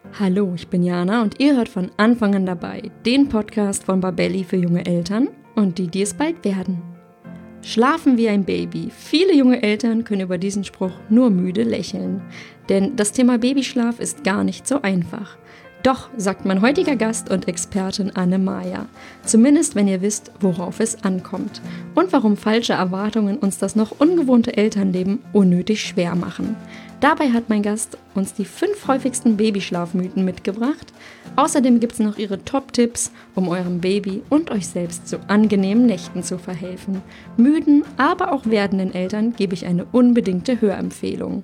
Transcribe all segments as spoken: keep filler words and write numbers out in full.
Hallo, ich bin Jana und ihr hört von Anfang an dabei den Podcast von Babelli für junge Eltern und die, die es bald werden. Schlafen wie ein Baby. Viele junge Eltern können über diesen Spruch nur müde lächeln, denn das Thema Babyschlaf ist gar nicht so einfach. Doch, sagt mein heutiger Gast und Expertin Anne-Maja, zumindest wenn ihr wisst, worauf es ankommt und warum falsche Erwartungen uns das noch ungewohnte Elternleben unnötig schwer machen. Dabei hat mein Gast uns die fünf häufigsten Babyschlafmythen mitgebracht. Außerdem gibt es noch ihre Top-Tipps, um eurem Baby und euch selbst zu angenehmen Nächten zu verhelfen. Müden, aber auch werdenden Eltern gebe ich eine unbedingte Hörempfehlung.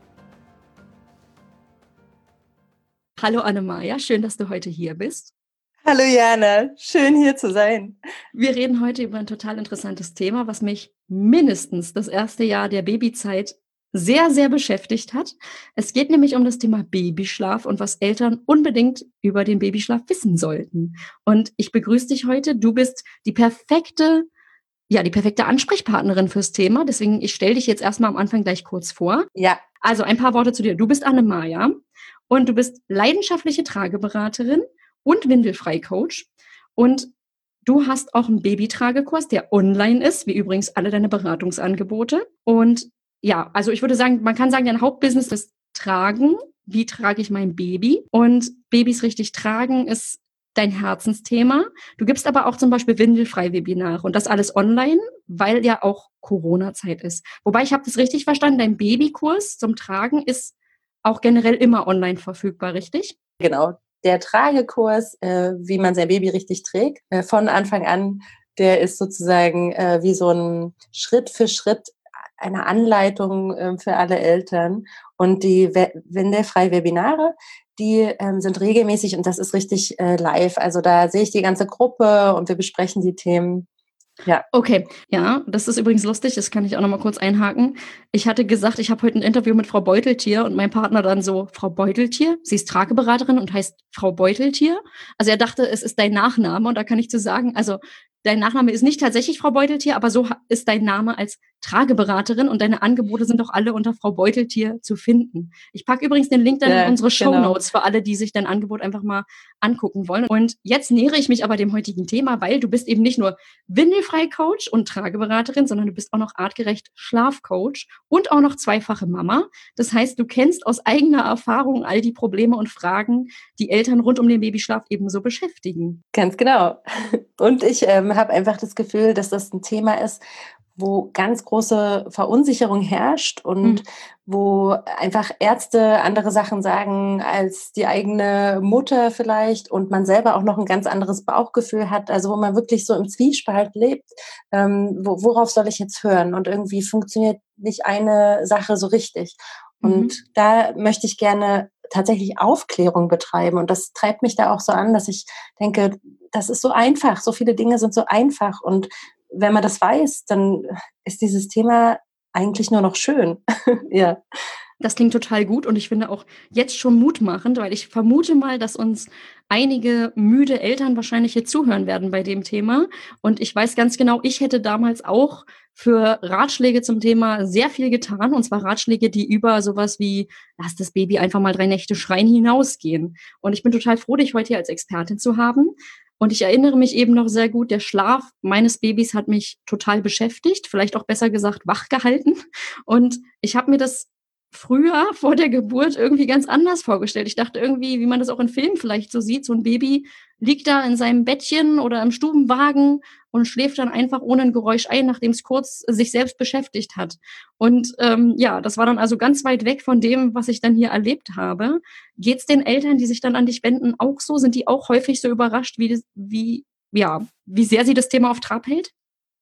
Hallo Anne-Maja, schön, dass du heute hier bist. Hallo Jana, schön hier zu sein. Wir reden heute über ein total interessantes Thema, was mich mindestens das erste Jahr der Babyzeit sehr, sehr beschäftigt hat. Es geht nämlich um das Thema Babyschlaf und was Eltern unbedingt über den Babyschlaf wissen sollten. Und ich begrüße dich heute. Du bist die perfekte, ja, die perfekte Ansprechpartnerin fürs Thema. Deswegen, ich stelle dich jetzt erstmal am Anfang gleich kurz vor. Ja. Also ein paar Worte zu dir. Du bist Anne-Maja und du bist leidenschaftliche Trageberaterin und Windelfrei-Coach. Und du hast auch einen Babytragekurs, der online ist, wie übrigens alle deine Beratungsangebote. Und ja, also ich würde sagen, man kann sagen, dein Hauptbusiness ist Tragen. Wie trage ich mein Baby? Und Babys richtig tragen ist dein Herzensthema. Du gibst aber auch zum Beispiel Windelfrei-Webinare und das alles online, weil ja auch Corona-Zeit ist. Wobei, ich habe das richtig verstanden, dein Babykurs zum Tragen ist auch generell immer online verfügbar, richtig? Genau, der Tragekurs, äh, wie man sein Baby richtig trägt, äh, von Anfang an, der ist sozusagen äh, wie so ein Schritt für Schritt eine Anleitung äh, für alle Eltern. Und die We- Windelfrei-Webinare, die ähm, sind regelmäßig und das ist richtig äh, live. Also da sehe ich die ganze Gruppe und wir besprechen die Themen. Ja. Okay, ja, das ist übrigens lustig, das kann ich auch noch mal kurz einhaken. Ich hatte gesagt, ich habe heute ein Interview mit Frau Beuteltier und mein Partner dann so, Frau Beuteltier? Sie ist Trageberaterin und heißt Frau Beuteltier? Also er dachte, es ist dein Nachname und da kann ich zu sagen, also dein Nachname ist nicht tatsächlich Frau Beuteltier, aber so ist dein Name als Trageberaterin und deine Angebote sind doch alle unter Frau Beuteltier zu finden. Ich packe übrigens den Link dann Ja, in unsere Shownotes genau. für alle, die sich dein Angebot einfach mal angucken wollen. Und jetzt nähere ich mich aber dem heutigen Thema, weil du bist eben nicht nur Windelfrei-Coach und Trageberaterin, sondern du bist auch noch artgerecht Schlafcoach und auch noch zweifache Mama. Das heißt, du kennst aus eigener Erfahrung all die Probleme und Fragen, die Eltern rund um den Babyschlaf ebenso beschäftigen. Ganz genau. Und ich ähm, habe einfach das Gefühl, dass das ein Thema ist, wo ganz große Verunsicherung herrscht und mhm. wo einfach Ärzte andere Sachen sagen als die eigene Mutter vielleicht und man selber auch noch ein ganz anderes Bauchgefühl hat, also wo man wirklich so im Zwiespalt lebt, ähm, wo, worauf soll ich jetzt hören? Und irgendwie funktioniert nicht eine Sache so richtig. Und mhm. da möchte ich gerne tatsächlich Aufklärung betreiben und das treibt mich da auch so an, dass ich denke, das ist so einfach, so viele Dinge sind so einfach und wenn man das weiß, dann ist dieses Thema eigentlich nur noch schön. Ja. Das klingt total gut und ich finde auch jetzt schon mutmachend, weil ich vermute mal, dass uns einige müde Eltern wahrscheinlich hier zuhören werden bei dem Thema. Und ich weiß ganz genau, ich hätte damals auch für Ratschläge zum Thema sehr viel getan. Und zwar Ratschläge, die über sowas wie, lass das Baby einfach mal drei Nächte schreien, hinausgehen. Und ich bin total froh, dich heute hier als Expertin zu haben. Und ich erinnere mich eben noch sehr gut, der Schlaf meines Babys hat mich total beschäftigt, vielleicht auch besser gesagt wach gehalten. Und ich habe mir das früher vor der Geburt irgendwie ganz anders vorgestellt. Ich dachte irgendwie, wie man das auch in Filmen vielleicht so sieht, so ein Baby liegt da in seinem Bettchen oder im Stubenwagen und schläft dann einfach ohne ein Geräusch ein, nachdem es kurz sich selbst beschäftigt hat. Und ähm, ja, das war dann also ganz weit weg von dem, was ich dann hier erlebt habe. Geht's den Eltern, die sich dann an dich wenden, auch so? Sind die auch häufig so überrascht, wie, das, wie, ja, wie sehr sie das Thema auf Trab hält?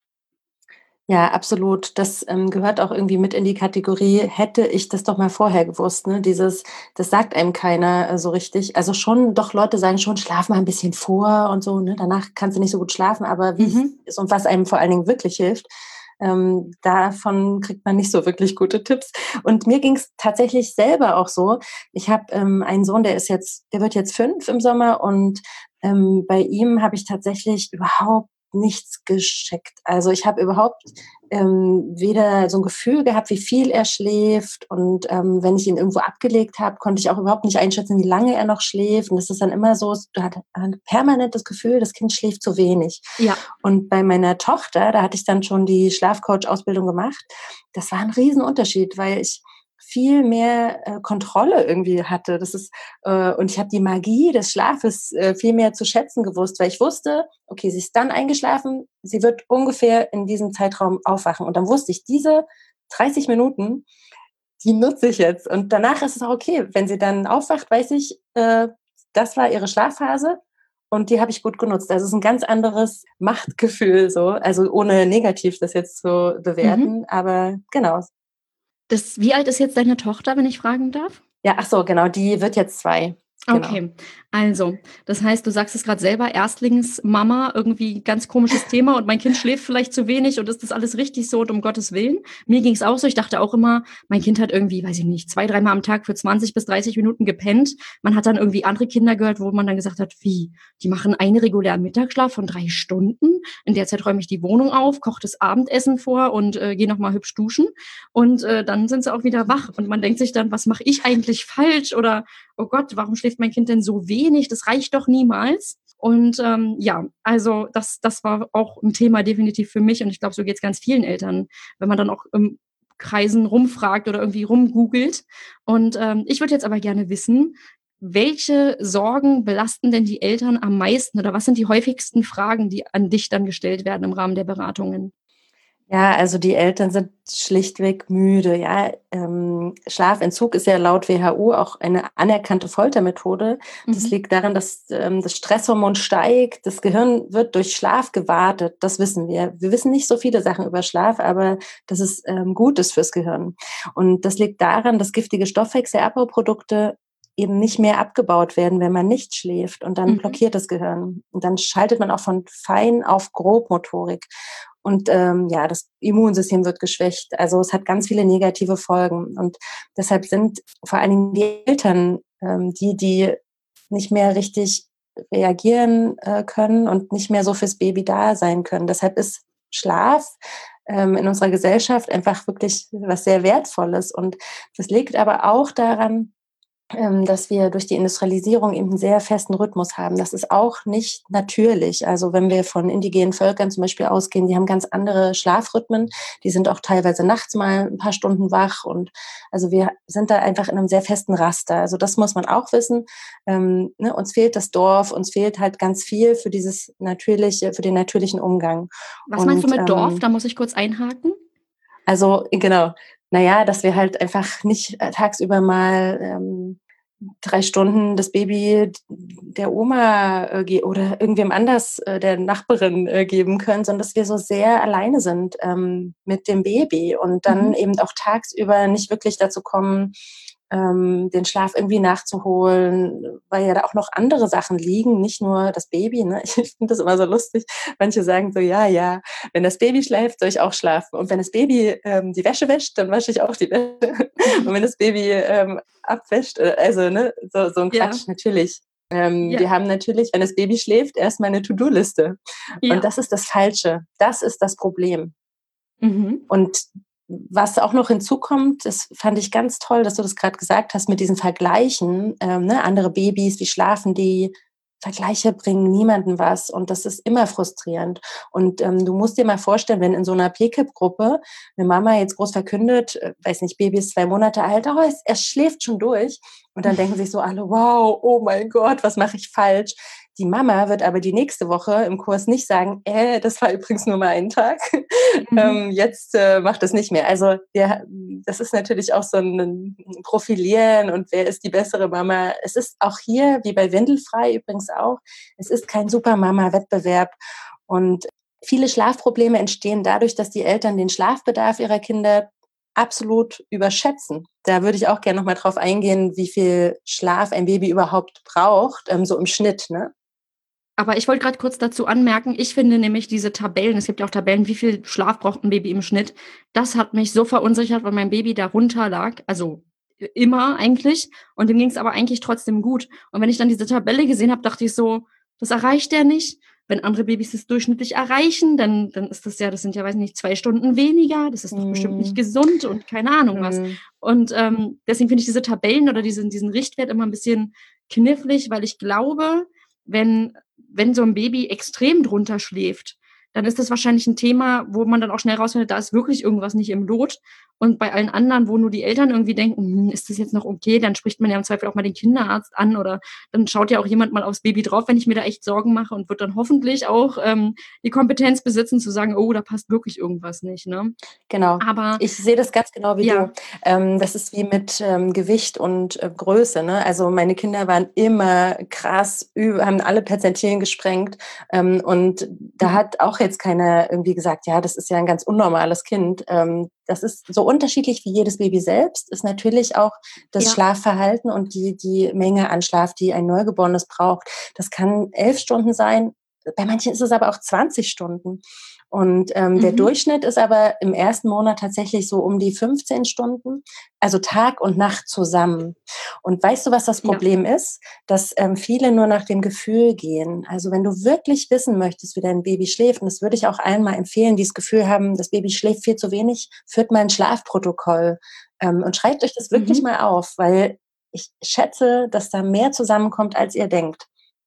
Ja, absolut. Das ähm, gehört auch irgendwie mit in die Kategorie, hätte ich das doch mal vorher gewusst, ne? Dieses, das sagt einem keiner äh, so richtig. Also schon, doch Leute sagen schon, schlaf mal ein bisschen vor und so, ne? Danach kannst du nicht so gut schlafen, aber wie mhm. es ist und was einem vor allen Dingen wirklich hilft, ähm, davon kriegt man nicht so wirklich gute Tipps. Und mir ging es tatsächlich selber auch so. Ich habe ähm, einen Sohn, der ist jetzt, der wird jetzt fünf im Sommer und ähm, bei ihm habe ich tatsächlich überhaupt nichts gescheckt. Also ich habe überhaupt ähm, weder so ein Gefühl gehabt, wie viel er schläft. Und ähm, wenn ich ihn irgendwo abgelegt habe, konnte ich auch überhaupt nicht einschätzen, wie lange er noch schläft. Und das ist dann immer so, du hast permanent das Gefühl, das Kind schläft zu wenig. Ja. Und bei meiner Tochter, da hatte ich dann schon die Schlafcoach-Ausbildung gemacht, das war ein Riesenunterschied, weil ich viel mehr äh, Kontrolle irgendwie hatte. Das ist äh, und ich habe die Magie des Schlafes äh, viel mehr zu schätzen gewusst, weil ich wusste, okay, sie ist dann eingeschlafen, sie wird ungefähr in diesem Zeitraum aufwachen. Und dann wusste ich, diese dreißig Minuten, die nutze ich jetzt. Und danach ist es auch okay. Wenn sie dann aufwacht, weiß ich, äh, das war ihre Schlafphase und die habe ich gut genutzt. Also es ist ein ganz anderes Machtgefühl so, also ohne negativ das jetzt zu Mhm. bewerten, aber genau. Das wie alt ist jetzt deine Tochter, wenn ich fragen darf? Ja, ach so, genau, die wird jetzt zwei. Genau. Okay, also, das heißt, du sagst es grad selber, Erstlingsmama, irgendwie ganz komisches Thema und mein Kind schläft vielleicht zu wenig und ist das alles richtig so und um Gottes Willen? Mir ging's auch so, ich dachte auch immer, mein Kind hat irgendwie, weiß ich nicht, zwei, dreimal am Tag für zwanzig bis dreißig Minuten gepennt. Man hat dann irgendwie andere Kinder gehört, wo man dann gesagt hat: „Wie? Die machen einen regulären Mittagsschlaf von drei Stunden? In der Zeit räume ich die Wohnung auf, koche das Abendessen vor und, äh, gehe noch mal hübsch duschen und, äh, dann sind sie auch wieder wach.“ Und man denkt sich dann: „Was mache ich eigentlich falsch?“ Oder oh Gott, warum schläft mein Kind denn so wenig? Das reicht doch niemals. Und ähm, ja, also das, das war auch ein Thema definitiv für mich und ich glaube, so geht es ganz vielen Eltern, wenn man dann auch im Kreisen rumfragt oder irgendwie rumgoogelt. Und ähm, ich würde jetzt aber gerne wissen, welche Sorgen belasten denn die Eltern am meisten oder was sind die häufigsten Fragen, die an dich dann gestellt werden im Rahmen der Beratungen? Ja, also die Eltern sind schlichtweg müde, ja. Ähm, Schlafentzug ist ja laut W H O auch eine anerkannte Foltermethode. Das Mhm. liegt daran, dass ähm, das Stresshormon steigt, das Gehirn wird durch Schlaf gewartet, das wissen wir. Wir wissen nicht so viele Sachen über Schlaf, aber dass es ähm, gut ist fürs Gehirn. Und das liegt daran, dass giftige Stoffwechselabbauprodukte eben nicht mehr abgebaut werden, wenn man nicht schläft. Und dann Mhm. blockiert das Gehirn. Und dann schaltet man auch von Fein auf Grobmotorik. Und ähm, ja, das Immunsystem wird geschwächt. Also es hat ganz viele negative Folgen. Und deshalb sind vor allen Dingen die Eltern ähm, die, die nicht mehr richtig reagieren äh, können und nicht mehr so fürs Baby da sein können. Deshalb ist Schlaf ähm, in unserer Gesellschaft einfach wirklich was sehr Wertvolles. Und das liegt aber auch daran, ähm, dass wir durch die Industrialisierung eben 'n sehr festen Rhythmus haben. Das ist auch nicht natürlich. Also, wenn wir von indigenen Völkern zum Beispiel ausgehen, die haben ganz andere Schlafrhythmen. Die sind auch teilweise nachts mal 'n paar Stunden wach und also, wir sind da einfach in 'nem sehr festen Raster. Also, das muss man auch wissen. Ähm, ne, uns fehlt das Dorf, uns fehlt halt ganz viel für dieses natürliche für den natürlichen Umgang. Was meinst du Und, mit Dorf? ähm Da muss ich kurz einhaken. also, genau. Na ja, dass wir halt einfach nicht, äh, tagsüber mal, ähm, drei Stunden das Baby der Oma, äh, ge oder irgendwem anders, äh, der Nachbarin, äh, geben können, sondern dass wir so sehr alleine sind, ähm, mit dem Baby und dann Mhm. eben auch tagsüber nicht wirklich dazu kommen, ähm, den Schlaf irgendwie nachzuholen, weil ja da auch noch andere Sachen liegen, nicht nur das Baby, ne? Ich finde das immer so lustig. Manche sagen so: „Ja, ja, wenn das Baby schläft, soll ich auch schlafen. Und wenn das Baby, ähm, die Wäsche wäscht, dann wasche ich auch die Wäsche. Und wenn das Baby, ähm, abwäscht, äh, also, ne, so so 'n Ja, Quatsch, natürlich. Ähm, ja, wir haben natürlich, wenn das Baby schläft, erst mal 'ne To-do-Liste. Und ja. das ist das Falsche. Das ist das Problem. Mhm. Und was auch noch hinzukommt, das fand ich ganz toll, dass du das grad gesagt hast mit diesen Vergleichen, ähm, ne, andere Babys, wie schlafen die? Vergleiche bringen niemandem was und das ist immer frustrierend. Und, ähm, du musst dir mal vorstellen, wenn in so 'ner P K I P-Gruppe 'ne Mama jetzt groß verkündet, äh, weiß nicht, Baby ist zwei Monate alt: „Oh, es er schläft schon durch.“ Und dann denken sich so alle: „Wow, oh mein Gott, was mache ich falsch?“ Die Mama wird aber die nächste Woche im Kurs nicht sagen: „Äh, das war übrigens nur mal ein Tag. Mhm. Ähm, jetzt, äh, mach das nicht mehr.“ Also, wir das ist natürlich auch so 'n Profilieren und wer ist die bessere Mama. Es ist auch hier, wie bei Windelfrei übrigens auch, es ist kein Super-Mama-Wettbewerb und viele Schlafprobleme entstehen dadurch, dass die Eltern den Schlafbedarf ihrer Kinder absolut überschätzen. Da würde ich auch gern noch mal drauf eingehen, wie viel Schlaf ein Baby überhaupt braucht, ähm, so im Schnitt, ne? Aber ich wollte grad kurz dazu anmerken, ich finde nämlich diese Tabellen es gibt ja auch Tabellen, wie viel Schlaf braucht 'n Baby im Schnitt. Das hat mich so verunsichert, weil mein Baby darunter lag, also i immer eigentlich und dem ging's aber eigentlich trotzdem gut. Und wenn ich dann diese Tabelle gesehen habe, dachte ich so: „Das erreicht der nicht. wenn andere Babys das durchschnittlich erreichen, dann dann ist das ja das sind ja, weiß nicht, zwei Stunden weniger. Das ist doch bestimmt nicht Mhm. gesund und keine Ahnung was. Mhm. Und, ähm, deswegen finde ich diese Tabellen oder diesen diesen Richtwert immer 'n bisschen knifflig, weil ich glaube, wenn wenn so 'n Baby extrem drunter schläft, dann ist das wahrscheinlich 'n Thema, wo man dann auch schnell rausfindet, da ist wirklich irgendwas nicht im Lot. Und bei allen anderen, wo nur die Eltern irgendwie denken: „Hm, ist das jetzt noch okay?“ Dann spricht man ja im Zweifel auch mal den Kinderarzt an oder dann schaut ja auch jemand mal aufs Baby drauf, wenn ich mir da echt Sorgen mache und wird dann hoffentlich auch, ähm, die Kompetenz besitzen zu sagen: „Oh, da passt wirklich irgendwas nicht“, ne? Genau. Aber Ich sehe das ganz genau wie du. ja. Ähm, das ist wie mit, ähm, Gewicht und, äh, Größe, ne? Also, meine Kinder waren immer krass ü haben alle Perzentillen gesprengt. Ähm, und da Mhm. hat auch jetzt keiner irgendwie gesagt: „Ja, das ist ja 'n ganz unnormales Kind.“ Ähm, das ist so unterschiedlich wie jedes Baby selbst, ist natürlich auch das Ja. Schlafverhalten und die die Menge an Schlaf, die ein Neugeborenes braucht. Das kann elf Stunden sein, bei manchen ist es aber auch zwanzig Stunden. Und, ähm, der Mhm. Durchschnitt ist aber im ersten Monat tatsächlich so um die fünfzehn Stunden, also Tag und Nacht zusammen. Und weißt du, was das Ja. Problem ist? Dass, ähm, viele nur nach dem Gefühl gehen. Also, wenn du wirklich wissen möchtest, wie dein Baby schläft, und das würde ich auch allen mal empfehlen, die das Gefühl haben, das Baby schläft viel zu wenig, führt mal 'n Schlafprotokoll, ähm, und schreibt euch das wirklich Mhm. mal auf, weil ich schätze, dass da mehr zusammenkommt, als ihr denkt.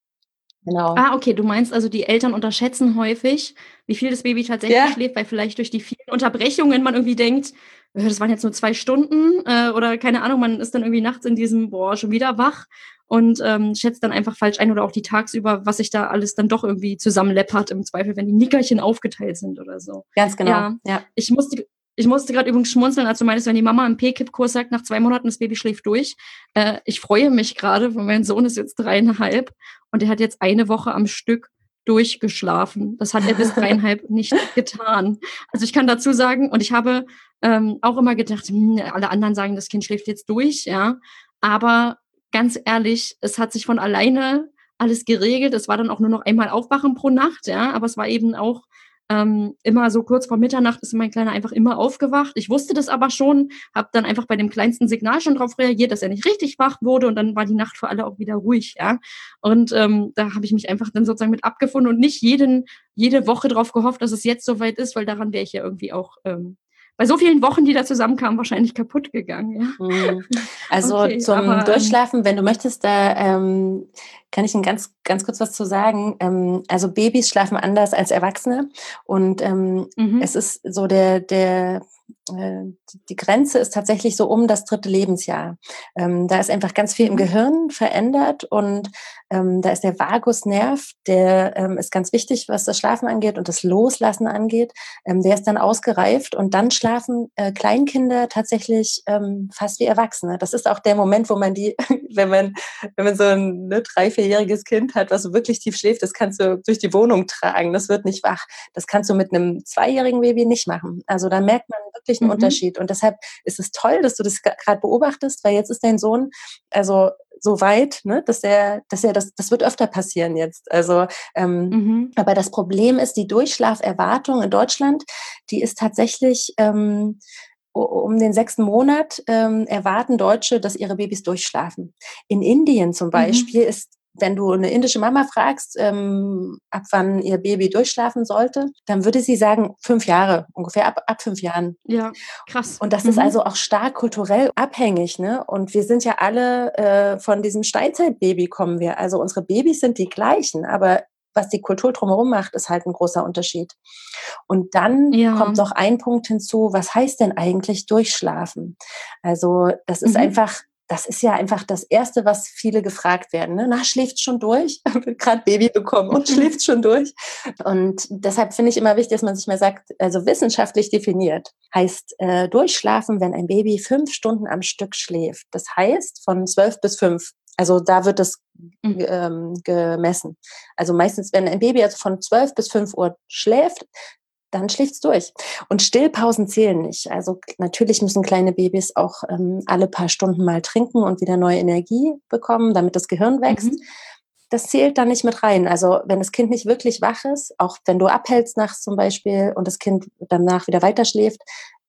Genau. Ah, okay, du meinst also, die Eltern unterschätzen häufig, wie viel das Baby tatsächlich Ja. schläft, weil vielleicht durch die vielen Unterbrechungen man irgendwie denkt: „Äh, das waren jetzt nur zwei Stunden“, äh, oder keine Ahnung, man ist dann irgendwie nachts in diesem: „Boah, schon wieder wach“ und, ähm, schätzt dann einfach falsch ein oder auch die tagsüber, was sich da alles dann doch irgendwie zusammenläppert im Zweifel, wenn die Nickerchen aufgeteilt sind oder so. Ganz genau, Ja, ja. ich musste g ich musste grad übrigens schmunzeln, als du meintest, wenn die Mama im PKIP-Kurs sagt, nach zwei Monaten das Baby schläft durch. Äh, ich freue mich grade, weil mein Sohn ist jetzt dreieinhalb und der hat jetzt eine Woche am Stück durchgeschlafen. Das hat er bis dreieinhalb nicht getan. Also, ich kann dazu sagen und ich habe, ähm, auch immer gedacht: „Hm, alle anderen sagen, das Kind schläft jetzt durch“, ja? Aber ganz ehrlich, es hat sich von alleine alles geregelt. Es war dann auch nur noch einmal Aufwachen pro Nacht, ja, aber es war eben auch, ähm, immer so kurz vor Mitternacht ist mein Kleiner einfach immer aufgewacht. Ich wusste das aber schon, habe dann einfach bei dem kleinsten Signal schon drauf reagiert, dass er nicht richtig wach wurde und dann war die Nacht für alle auch wieder ruhig, ja? Und, ähm, da habe ich mich einfach dann sozusagen mit abgefunden und nicht jeden jede Woche drauf gehofft, dass es jetzt so weit ist, weil daran wäre ich ja irgendwie auch, ähm, bei so vielen Wochen, die da zusammenkamen, wahrscheinlich kaputt gegangen, ja. Mhm. Also, Okay, zum aber, ähm Durchschlafen, wenn du möchtest, da, ähm, kann ich 'n ganz ganz kurz was zu sagen. Ähm, also, Babys schlafen anders als Erwachsene und, ähm, Mhm. es ist so der der äh, die Grenze ist tatsächlich so um das dritte Lebensjahr. Ähm, da ist einfach ganz viel im Mhm. Gehirn verändert und, ähm, da ist der Vagusnerv, der, ähm, ist ganz wichtig, was das Schlafen angeht und das Loslassen angeht. Ähm, der ist dann ausgereift und dann schlafen, äh, Kleinkinder tatsächlich, ähm, fast wie Erwachsene. Das ist auch der Moment, wo man die wenn man wenn man so 'n, ne, drei vierjähriges Kind hat, was so wirklich tief schläft, das kannst du durch die Wohnung tragen. Das wird nicht wach. Das kannst du mit 'nem zweijährigen Baby nicht machen. Also, da merkt man wirklich 'n Mhm. Unterschied und deshalb ist es toll, dass du das g grad beobachtest, weil jetzt ist dein Sohn, also, so weit, ne, dass er dass er das das wird öfter passieren jetzt. Also, ähm, Mhm. aber das Problem ist, die Durchschlaferwartung in Deutschland, die ist tatsächlich, ähm, u um den sechsten Monat, ähm, erwarten Deutsche, dass ihre Babys durchschlafen. In Indien zum Mhm. Beispiel ist wenn du 'ne indische Mama fragst, ähm, ab wann ihr Baby durchschlafen sollte, dann würde sie sagen fünf Jahre, ungefähr ab ab fünf Jahren. Ja, krass. Und das ist Mhm. also auch stark kulturell abhängig, ne? Und wir sind ja alle, äh, von diesem Steinzeitbaby kommen wir. Also, unsere Babys sind die gleichen, aber was die Kultur drumherum macht, ist halt 'n großer Unterschied. Und dann kommt Ja. noch ein Punkt hinzu, was heißt denn eigentlich durchschlafen? Also, das ist Mhm. einfach das ist ja einfach das Erste, was viele gefragt werden, ne? „Na, schläft's schon durch?“ Grad Baby bekommen und schläft's schon durch? Und deshalb finde ich immer wichtig, dass man sich mal sagt also, wissenschaftlich definiert heißt, äh, durchschlafen, wenn ein Baby fünf Stunden am Stück schläft. Das heißt, von zwölf bis fünf. Also, da wird das, Mhm. ähm, gemessen. Also, meistens, wenn ein Baby also von zwölf bis fünf Uhr schläft, dann schläft's durch. Und Stillpausen zählen nicht. Also, k natürlich müssen kleine Babys auch, ähm, alle paar Stunden mal trinken und wieder neue Energie bekommen, damit das Gehirn wächst. Mhm. Das zählt da nicht mit rein. Also, wenn das Kind nicht wirklich wach ist, auch wenn du abhältst nachts zum Beispiel und das Kind danach wieder weiterschläft,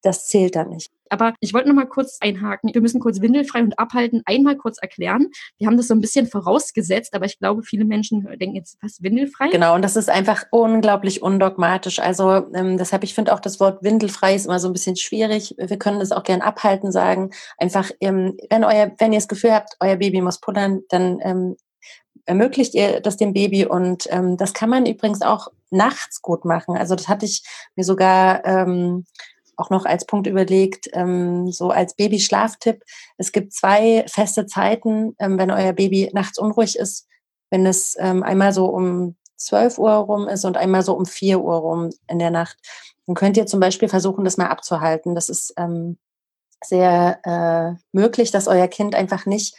das zählt dann nicht. Aber ich wollte noch mal kurz einhaken. Wir müssen kurz windelfrei und abhalten einmal kurz erklären. Wir haben das so ein bisschen vorausgesetzt, aber ich glaube, viele Menschen denken jetzt, was, windelfrei? Genau, und das ist einfach unglaublich undogmatisch. Also ähm, deshalb, ich finde auch das Wort windelfrei ist immer so ein bisschen schwierig. Wir können das auch gern abhalten sagen. Einfach, ähm, wenn euer, wenn ihr das Gefühl habt, euer Baby muss pullern, dann ähm, ermöglicht ihr das dem Baby, und ähm, das kann man übrigens auch nachts gut machen. Also das hatte ich mir sogar ähm, auch noch als Punkt überlegt, ähm, so als Babyschlaftipp. Es gibt zwei feste Zeiten, ähm, wenn euer Baby nachts unruhig ist, wenn es ähm, einmal so um zwölf Uhr rum ist und einmal so um vier Uhr rum in der Nacht. Dann könnt ihr zum Beispiel versuchen, das mal abzuhalten. Das ist ähm, sehr äh, möglich, dass euer Kind einfach nicht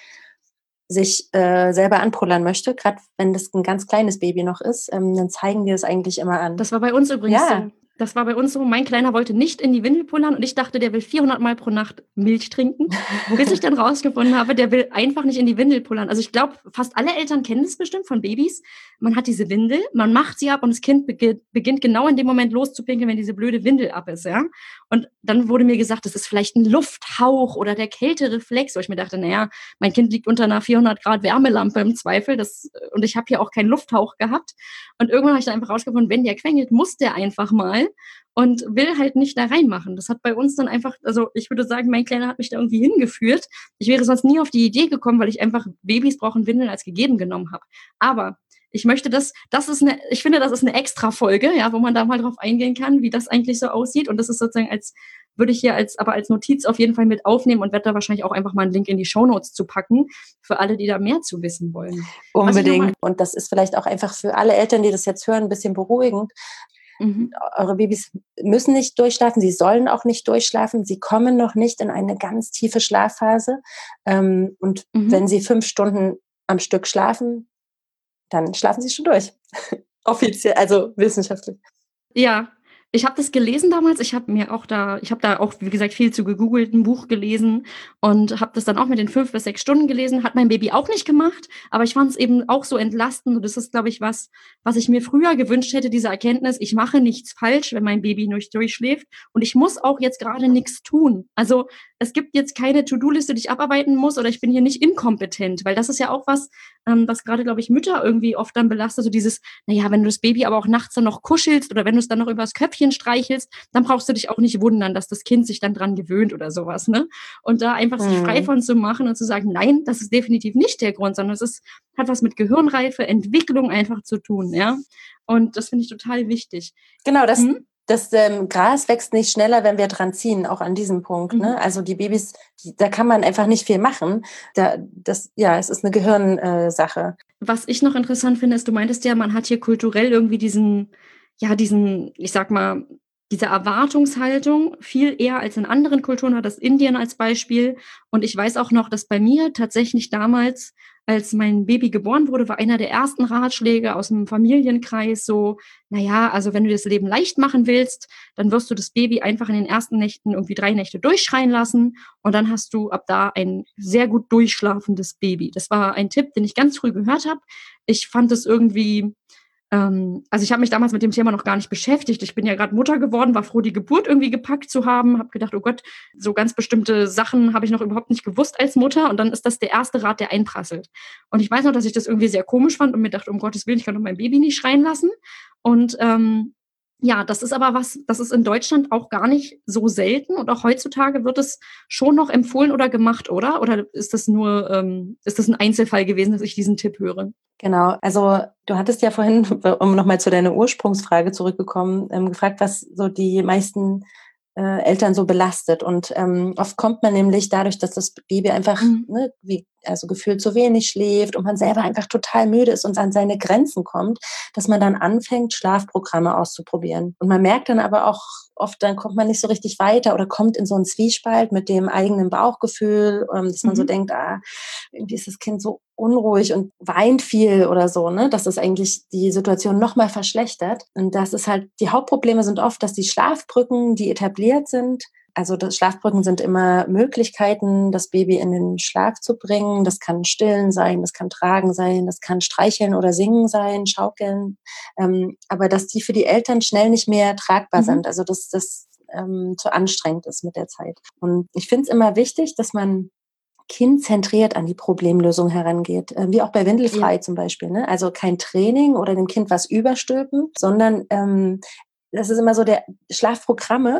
sich äh, selber anpullern möchte, gerade wenn das ein ganz kleines Baby noch ist, ähm, dann zeigen wir das eigentlich immer an. Das war bei uns übrigens Ja. so. Das war bei uns so. Mein Kleiner wollte nicht in die Windel pullern und ich dachte, der will vierhundert Mal pro Nacht Milch trinken, bis ich dann rausgefunden habe, der will einfach nicht in die Windel pullern. Also ich glaube, fast alle Eltern kennen das bestimmt von Babys. Man hat diese Windel, man macht sie ab und das Kind beginnt, beginnt genau in dem Moment loszupinkeln, wenn diese blöde Windel ab ist, ja. Und dann wurde mir gesagt, das ist vielleicht ein Lufthauch oder der Kältereflex, wo ich mir dachte, naja, mein Kind liegt unter einer vierhundert Grad Wärmelampe im Zweifel, das, und ich habe hier auch keinen Lufthauch gehabt. Und irgendwann habe ich dann einfach rausgefunden, wenn der quengelt, muss der einfach mal und will halt nicht da reinmachen. Das hat bei uns dann einfach, also ich würde sagen, mein Kleiner hat mich da irgendwie hingeführt. Ich wäre sonst nie auf die Idee gekommen, weil ich einfach Babys brauchen Windeln als gegeben genommen habe. Aber ich möchte das, das ist eine, ich finde, das ist eine extra Folge, ja, wo man da mal drauf eingehen kann, wie das eigentlich so aussieht. Und das ist sozusagen als, würde ich hier als, aber als Notiz auf jeden Fall mit aufnehmen und werde da wahrscheinlich auch einfach mal einen Link in die Shownotes zu packen, für alle, die da mehr zu wissen wollen. Unbedingt. Und das ist vielleicht auch einfach für alle Eltern, die das jetzt hören, ein bisschen beruhigend. Mhm. Eure Babys müssen nicht durchschlafen, sie sollen auch nicht durchschlafen, sie kommen noch nicht in eine ganz tiefe Schlafphase. Und mhm. wenn sie fünf Stunden am Stück schlafen, dann schlafen sie schon durch. Offiziell, also wissenschaftlich. Ja, ich habe das gelesen damals. Ich habe mir auch da, ich habe da auch, wie gesagt, viel zu gegoogelt, ein Buch gelesen und habe das dann auch mit den fünf bis sechs Stunden gelesen. Hat mein Baby auch nicht gemacht, aber ich fand es eben auch so entlastend. Und das ist, glaube ich, was, was ich mir früher gewünscht hätte, diese Erkenntnis, ich mache nichts falsch, wenn mein Baby nicht durchschläft. Und ich muss auch jetzt gerade nichts tun. Also es gibt jetzt keine To-Do-Liste, die ich abarbeiten muss, oder ich bin hier nicht inkompetent, weil das ist ja auch was, ähm, was gerade, glaube ich, Mütter irgendwie oft dann belastet. So dieses, naja, wenn du das Baby aber auch nachts dann noch kuschelst oder wenn du es dann noch übers Köpfchen streichelst, dann brauchst du dich auch nicht wundern, dass das Kind sich dann dran gewöhnt oder sowas, ne? Und da einfach sich frei von zu machen und zu sagen, nein, das ist definitiv nicht der Grund, sondern es ist, hat was mit Gehirnreife, Entwicklung einfach zu tun, ja? Und das finde ich total wichtig. Genau, das, hm? das ähm, Gras wächst nicht schneller, wenn wir dran ziehen, auch an diesem Punkt, mhm. ne? Also die Babys, die, da kann man einfach nicht viel machen. Da, das, ja, es ist eine Gehirnsache. Was ich noch interessant finde, ist, du meintest ja, man hat hier kulturell irgendwie diesen, ja, diesen, ich sag mal, diese Erwartungshaltung viel eher als in anderen Kulturen, hat das Indien als Beispiel. Und ich weiß auch noch, dass bei mir tatsächlich damals, als mein Baby geboren wurde, war einer der ersten Ratschläge aus dem Familienkreis so, naja, also wenn du das Leben leicht machen willst, dann wirst du das Baby einfach in den ersten Nächten irgendwie drei Nächte durchschreien lassen und dann hast du ab da ein sehr gut durchschlafendes Baby. Das war ein Tipp, den ich ganz früh gehört habe. Ich fand es irgendwie, ähm, also ich habe mich damals mit dem Thema noch gar nicht beschäftigt. Ich bin ja gerade Mutter geworden, war froh, die Geburt irgendwie gepackt zu haben, habe gedacht, oh Gott, so ganz bestimmte Sachen habe ich noch überhaupt nicht gewusst als Mutter und dann ist das der erste Rat, der einprasselt. Und ich weiß noch, dass ich das irgendwie sehr komisch fand und mir dachte, um Gottes Willen, ich kann doch mein Baby nicht schreien lassen. Und ähm, ja, das ist aber was, das ist in Deutschland auch gar nicht so selten und auch heutzutage wird es schon noch empfohlen oder gemacht, oder? Oder ist das nur, ähm, ist das ein Einzelfall gewesen, dass ich diesen Tipp höre? Genau, also du hattest ja vorhin, um nochmal zu deiner Ursprungsfrage zurückgekommen, ähm, gefragt, was so die meisten äh, Eltern so belastet. Und ähm, oft kommt man nämlich dadurch, dass das Baby einfach, mhm. ne, wie, also gefühlt zu wenig schläft und man selber einfach total müde ist und an seine Grenzen kommt, dass man dann anfängt, Schlafprogramme auszuprobieren. Und man merkt dann aber auch oft, dann kommt man nicht so richtig weiter oder kommt in so einen Zwiespalt mit dem eigenen Bauchgefühl, ähm, dass man mhm. so denkt, ah, irgendwie ist das Kind so unruhig und weint viel oder so, ne, dass das eigentlich die Situation nochmal verschlechtert. Und das ist halt, die Hauptprobleme sind oft, dass die Schlafbrücken, die etabliert sind, also das Schlafbrücken sind immer Möglichkeiten, das Baby in den Schlaf zu bringen. Das kann Stillen sein, das kann Tragen sein, das kann Streicheln oder Singen sein, Schaukeln. Ähm, aber dass die für die Eltern schnell nicht mehr tragbar mhm. sind. Also das, das ähm, zu anstrengend ist mit der Zeit. Und ich finde es immer wichtig, dass man kindzentriert an die Problemlösung herangeht, äh, wie auch bei Windelfrei Ja. zum Beispiel. Ne? Also kein Training oder dem Kind was überstülpen, sondern ähm, das ist immer so, der Schlafprogramme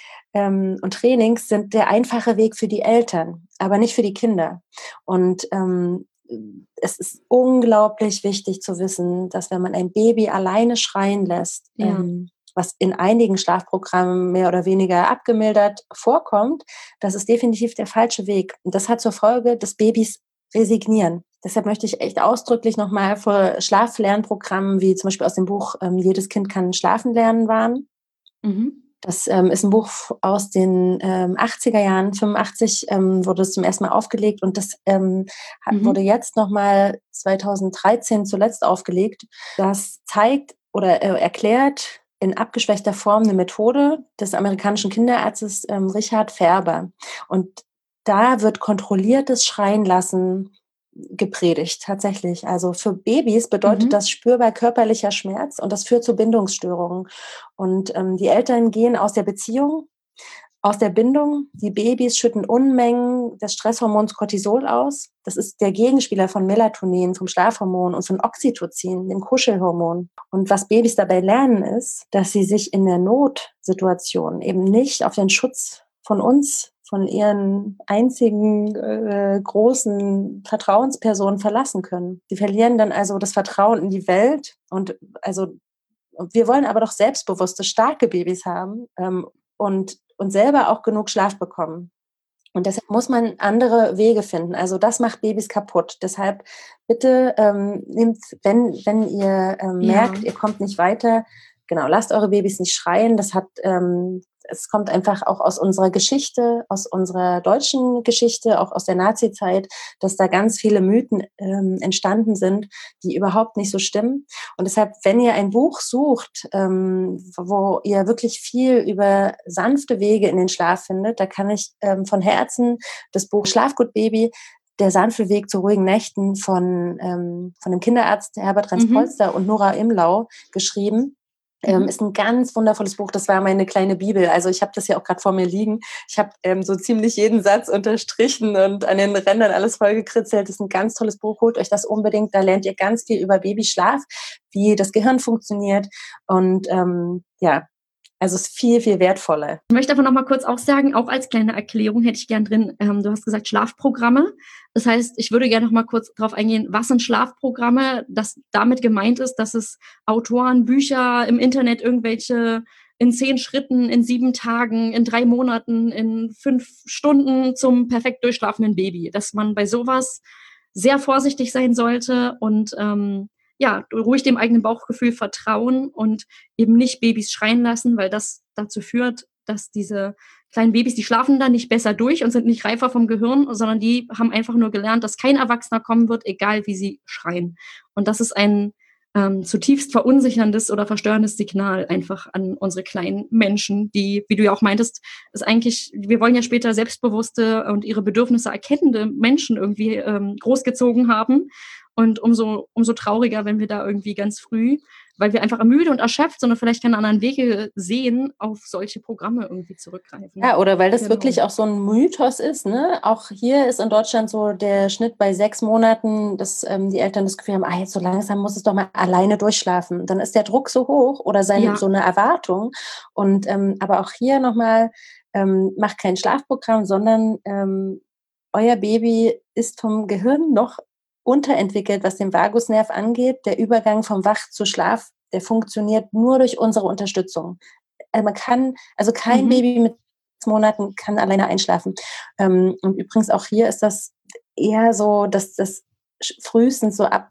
ähm, und Trainings sind der einfache Weg für die Eltern, aber nicht für die Kinder. Und ähm, es ist unglaublich wichtig zu wissen, dass wenn man ein Baby alleine schreien lässt, Ja. ähm, was in einigen Schlafprogrammen mehr oder weniger abgemildert vorkommt, das ist definitiv der falsche Weg. Und das hat zur Folge, dass Babys resignieren. Deshalb möchte ich echt ausdrücklich nochmal vor Schlaflernprogrammen, wie zum Beispiel aus dem Buch ähm, Jedes Kind kann schlafen lernen, warnen. Mhm. Das ähm, ist ein Buch aus den ähm, achtziger Jahren, fünfundachtzig ähm, wurde es zum ersten Mal aufgelegt und das ähm, hat, Mhm. wurde jetzt nochmal zweitausenddreizehn zuletzt aufgelegt. Das zeigt oder äh, erklärt in abgeschwächter Form eine Methode des amerikanischen Kinderarztes ähm, Richard Ferber. Und da wird kontrolliertes Schreien lassen gepredigt, tatsächlich. Also für Babys bedeutet Mhm. das spürbar körperlicher Schmerz und das führt zu Bindungsstörungen. Und ähm, die Eltern gehen aus der Beziehung, aus der Bindung. Die Babys schütten Unmengen des Stresshormons Cortisol aus. Das ist der Gegenspieler von Melatonin, vom Schlafhormon und von Oxytocin, dem Kuschelhormon. Und was Babys dabei lernen ist, dass sie sich in der Notsituation eben nicht auf den Schutz von uns, von ihren einzigen äh, großen Vertrauenspersonen verlassen können. Die verlieren dann also das Vertrauen in die Welt und also wir wollen aber doch selbstbewusste, starke Babys haben ähm, und, und selber auch genug Schlaf bekommen. Und deshalb muss man andere Wege finden. Also das macht Babys kaputt. Deshalb bitte ähm, nehmt, wenn, wenn ihr ähm, Ja. merkt, ihr kommt nicht weiter, genau, lasst eure Babys nicht schreien. Das hat, ähm, es kommt einfach auch aus unserer Geschichte, aus unserer deutschen Geschichte, auch aus der Nazi-Zeit, dass da ganz viele Mythen ähm, entstanden sind, die überhaupt nicht so stimmen. Und deshalb, wenn ihr ein Buch sucht, ähm, wo ihr wirklich viel über sanfte Wege in den Schlaf findet, da kann ich ähm, von Herzen das Buch Schlafgut Baby, der sanfte Weg zu ruhigen Nächten von, ähm, von dem Kinderarzt Herbert Renz-Polster Mhm. und Nora Imlau geschrieben. Ähm, Mhm. ist ein ganz wundervolles Buch. Das war meine kleine Bibel. Also ich habe das ja auch gerade vor mir liegen. Ich habe ähm, so ziemlich jeden Satz unterstrichen und an den Rändern alles vollgekritzelt. Das ist ein ganz tolles Buch. Holt euch das unbedingt. Da lernt ihr ganz viel über Babyschlaf, wie das Gehirn funktioniert. Und ähm, ja, also es ist viel, viel wertvoller. Ich möchte aber noch mal kurz auch sagen, auch als kleine Erklärung hätte ich gern drin, ähm, du hast gesagt Schlafprogramme. Das heißt, ich würde gerne noch mal kurz darauf eingehen, was sind Schlafprogramme? Dass damit gemeint ist, dass es Autoren, Bücher im Internet, irgendwelche in zehn Schritten, in sieben Tagen, in drei Monaten, in fünf Stunden zum perfekt durchschlafenden Baby. Dass man bei sowas sehr vorsichtig sein sollte und ähm, ja, ruhig dem eigenen Bauchgefühl vertrauen und eben nicht Babys schreien lassen, weil das dazu führt, dass diese kleinen Babys, die schlafen dann nicht besser durch und sind nicht reifer vom Gehirn, sondern die haben einfach nur gelernt, dass kein Erwachsener kommen wird, egal wie sie schreien. Und das ist ein ähm, zutiefst verunsicherndes oder verstörendes Signal einfach an unsere kleinen Menschen, die, wie du ja auch meintest, ist eigentlich, wir wollen ja später selbstbewusste und ihre Bedürfnisse erkennende Menschen irgendwie ähm, großgezogen haben. Und umso, umso trauriger, wenn wir da irgendwie ganz früh, weil wir einfach müde und erschöpft, sondern vielleicht keine anderen Wege sehen, auf solche Programme irgendwie zurückgreifen. Ja, oder weil das Genau. wirklich auch so ein Mythos ist. Ne? Auch hier ist in Deutschland so der Schnitt bei sechs Monaten, dass ähm, die Eltern das Gefühl haben, ah, jetzt so langsam muss es doch mal alleine durchschlafen. Dann ist der Druck so hoch oder sein, Ja. so eine Erwartung. Und ähm, aber auch hier nochmal, ähm, macht kein Schlafprogramm, sondern ähm, euer Baby ist vom Gehirn noch unterentwickelt, was den Vagusnerv angeht. Der Übergang vom Wach zu Schlaf, der funktioniert nur durch unsere Unterstützung. Also man kann, also kein Mhm. Baby mit sechs Monaten kann alleine einschlafen. Ähm, und übrigens auch hier ist das eher so, dass das frühestens so ab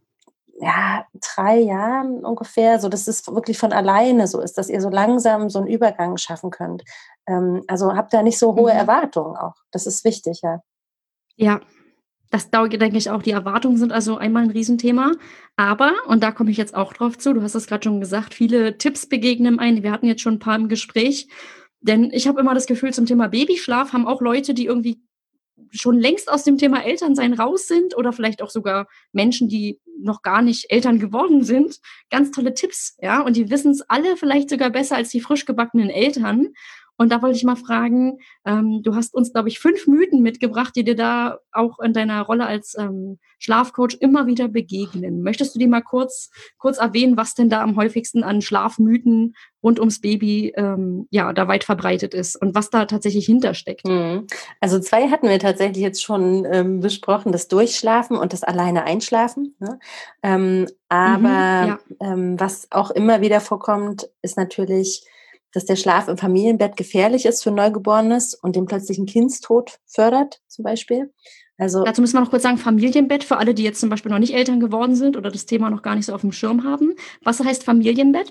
ja, drei Jahren ungefähr, so dass es wirklich von alleine so ist, dass ihr so langsam so einen Übergang schaffen könnt. Ähm, also habt da nicht so hohe Mhm. Erwartungen auch. Das ist wichtig, ja. Ja, das denke ich auch. Die Erwartungen sind also einmal ein Riesenthema. Aber, und da komme ich jetzt auch drauf zu, du hast es gerade schon gesagt, viele Tipps begegnen einem. Wir hatten jetzt schon ein paar im Gespräch. Denn ich habe immer das Gefühl, zum Thema Babyschlaf haben auch Leute, die irgendwie schon längst aus dem Thema Elternsein raus sind oder vielleicht auch sogar Menschen, die noch gar nicht Eltern geworden sind, ganz tolle Tipps, ja, und die wissen es alle vielleicht sogar besser als die frisch gebackenen Eltern. Und da wollte ich mal fragen, ähm, du hast uns, glaube ich, fünf Mythen mitgebracht, die dir da auch in deiner Rolle als ähm, Schlafcoach immer wieder begegnen. Möchtest du die mal kurz, kurz erwähnen, was denn da am häufigsten an Schlafmythen rund ums Baby ähm, ja, da weit verbreitet ist und was da tatsächlich hintersteckt? Mhm. Also zwei hatten wir tatsächlich jetzt schon ähm, besprochen, das Durchschlafen und das alleine Einschlafen. Ne? Ähm, Mhm, aber ja. ähm, was auch immer wieder vorkommt, ist natürlich, dass der Schlaf im Familienbett gefährlich ist für Neugeborenes und den plötzlichen Kindstod fördert, zum Beispiel. Also Dazu müssen wir noch kurz sagen, Familienbett für alle, die jetzt zum Beispiel noch nicht Eltern geworden sind oder das Thema noch gar nicht so auf dem Schirm haben. Was heißt Familienbett?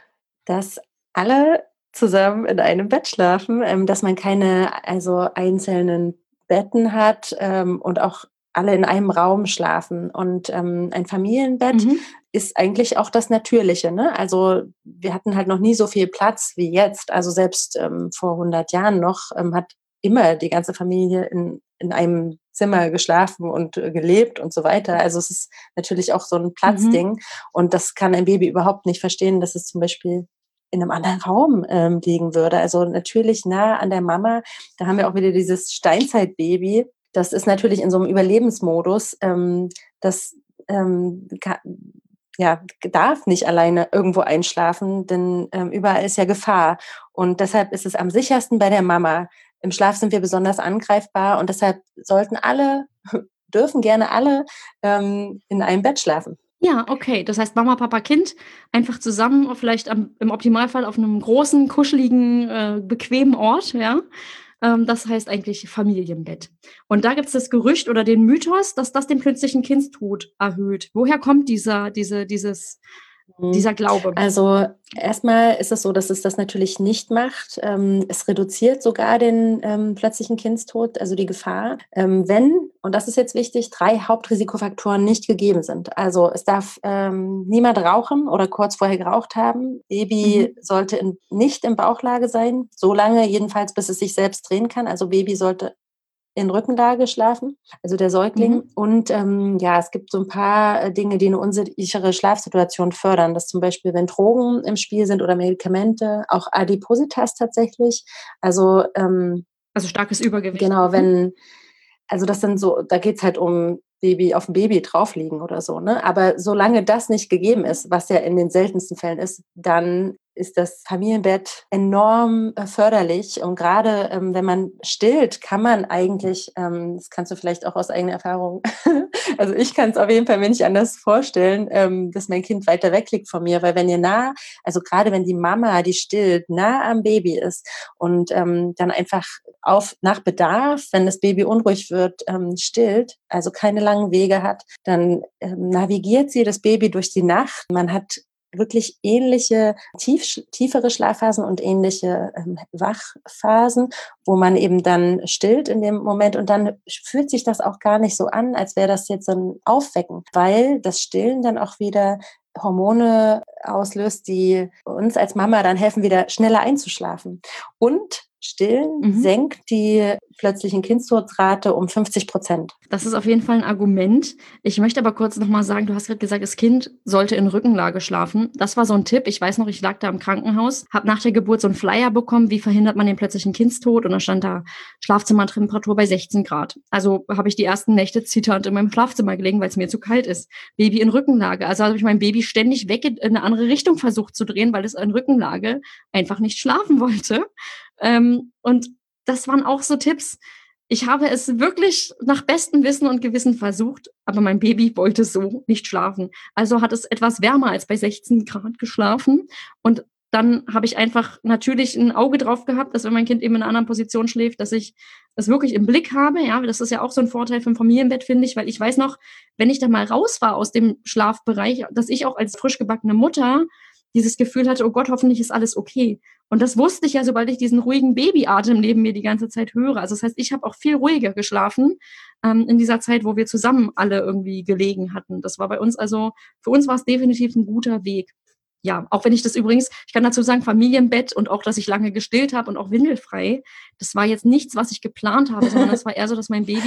dass alle zusammen in einem Bett schlafen, ähm, dass man keine also einzelnen Betten hat, ähm, und auch alle in einem Raum schlafen. Und, ähm, ein Familienbett Mhm. ist eigentlich auch das Natürliche, ne? Also, wir hatten halt noch nie so viel Platz wie jetzt. Also, selbst, ähm, vor hundert Jahren noch, ähm, hat immer die ganze Familie in in einem Zimmer geschlafen und, äh, gelebt und so weiter. Also, es ist natürlich auch so 'n Mhm. Platzding und das kann ein Baby überhaupt nicht verstehen, dass es zum Beispiel in 'nem anderen Raum, ähm, liegen würde. Also, natürlich nah an der Mama. Da haben wir auch wieder dieses Steinzeitbaby. Das ist natürlich in so 'nem Überlebensmodus. Ähm, das, ähm, ka ja, darf nicht alleine irgendwo einschlafen, denn, ähm, überall ist ja Gefahr. Und deshalb ist es am sichersten bei der Mama. Im Schlaf sind wir besonders angreifbar und deshalb sollten alle dürfen gerne alle, ähm, in einem Bett schlafen. Ja, okay. Das heißt, Mama, Papa, Kind einfach zusammen, vielleicht am im Optimalfall auf 'nem großen, kuscheligen, äh, bequemen Ort, ja? Ähm, das heißt eigentlich Familienbett. Und da gibt's das Gerücht oder den Mythos, dass das den plötzlichen Kindstod erhöht. Woher kommt dieser diese dieses Mhm. dieser Glaube? Also, erst mal ist es so, dass es das natürlich nicht macht. Ähm, es reduziert sogar den, ähm, plötzlichen Kindstod, also die Gefahr, ähm, wenn, und das ist jetzt wichtig, drei Hauptrisikofaktoren nicht gegeben sind. Also, es darf, ähm, niemand rauchen oder kurz vorher geraucht haben. Baby Mhm. sollte in nicht in Bauchlage sein, so lange jedenfalls, bis es sich selbst drehen kann. Also, Baby sollte in Rückenlage schlafen, also der Säugling. Mhm. Und, ähm, ja, es gibt so 'n paar, äh, Dinge, die 'ne unsichere Schlafsituation fördern, dass zum Beispiel, wenn Drogen im Spiel sind oder Medikamente, auch Adipositas tatsächlich. Also, ähm Also starkes Übergewicht. genau, Mhm. wenn also das sind so da geht's halt um Baby aufm Baby drauf liegen oder so, ne? Aber solange das nicht gegeben ist, was ja in den seltensten Fällen ist, dann ist das Familienbett enorm, äh, förderlich. Und grade, ähm, wenn man stillt, kann man eigentlich, ähm das kannst du vielleicht auch aus eigener Erfahrung also, ich kann's auf jeden Fall mir nicht anders vorstellen, ähm, dass mein Kind weiter weg liegt von mir, weil wenn ihr nah also grade wenn die Mama, die stillt, nah am Baby ist und, ähm, dann einfach auf nach Bedarf, wenn das Baby unruhig wird, ähm, stillt, also keine langen Wege hat, dann, ähm, navigiert sie das Baby durch die Nacht. Man hat wirklich ähnliche tiefsch tiefere Schlafphasen und ähnliche, ähm, Wachphasen, wo man eben dann stillt in dem Moment und dann sch fühlt sich das auch gar nicht so an, als wäre das jetzt so 'n Aufwecken, weil das Stillen dann auch wieder Hormone auslöst, die uns als Mama dann helfen, wieder schneller einzuschlafen. Und Stillen Mhm. senkt die plötzlichen Kindstodsrate um fünfzig Prozent. Das ist auf jeden Fall 'n Argument. Ich möchte aber kurz noch mal sagen, du hast grad gesagt, das Kind sollte in Rückenlage schlafen. Das war so 'n Tipp. Ich weiß noch, ich lag da im Krankenhaus, habe nach der Geburt so 'n Flyer bekommen: „Wie verhindert man den plötzlichen Kindstod?“ Und da stand da Schlafzimmertemperatur bei sechzehn Grad. Also, habe ich die ersten Nächte zitternd in meinem Schlafzimmer gelegen, weil's mir zu kalt ist. Baby in Rückenlage. Also, habe ich mein Baby ständig weg in in 'ne andere Richtung versucht zu drehen, weil es in Rückenlage einfach nicht schlafen wollte. Ähm, und das waren auch so Tipps. Ich habe es wirklich nach bestem Wissen und Gewissen versucht, aber mein Baby wollte so nicht schlafen. Also hat es etwas wärmer als bei sechzehn Grad geschlafen. Und dann habe ich einfach natürlich 'n Auge drauf gehabt, dass wenn mein Kind eben in 'ner anderen Position schläft, dass ich es wirklich im Blick habe, ja? Das ist ja auch so 'n Vorteil vom Familienbett, finde ich, weil ich weiß noch, wenn ich dann mal raus war aus dem Schlafbereich, dass ich auch als frisch gebackene Mutter dieses Gefühl hatte: „Oh Gott, hoffentlich ist alles okay.“ Und das wusste ich ja, sobald ich diesen ruhigen Babyatem neben mir die ganze Zeit höre. Also, das heißt, ich habe auch viel ruhiger geschlafen, ähm, in dieser Zeit, wo wir zusammen alle irgendwie gelegen hatten. Das war bei uns also für uns war's definitiv 'n guter Weg. Ja, auch wenn ich das übrigens ich kann dazu sagen, Familienbett und auch, dass ich lange gestillt habe und auch windelfrei, das war jetzt nichts, was ich geplant habe, sondern das war eher so, dass mein Baby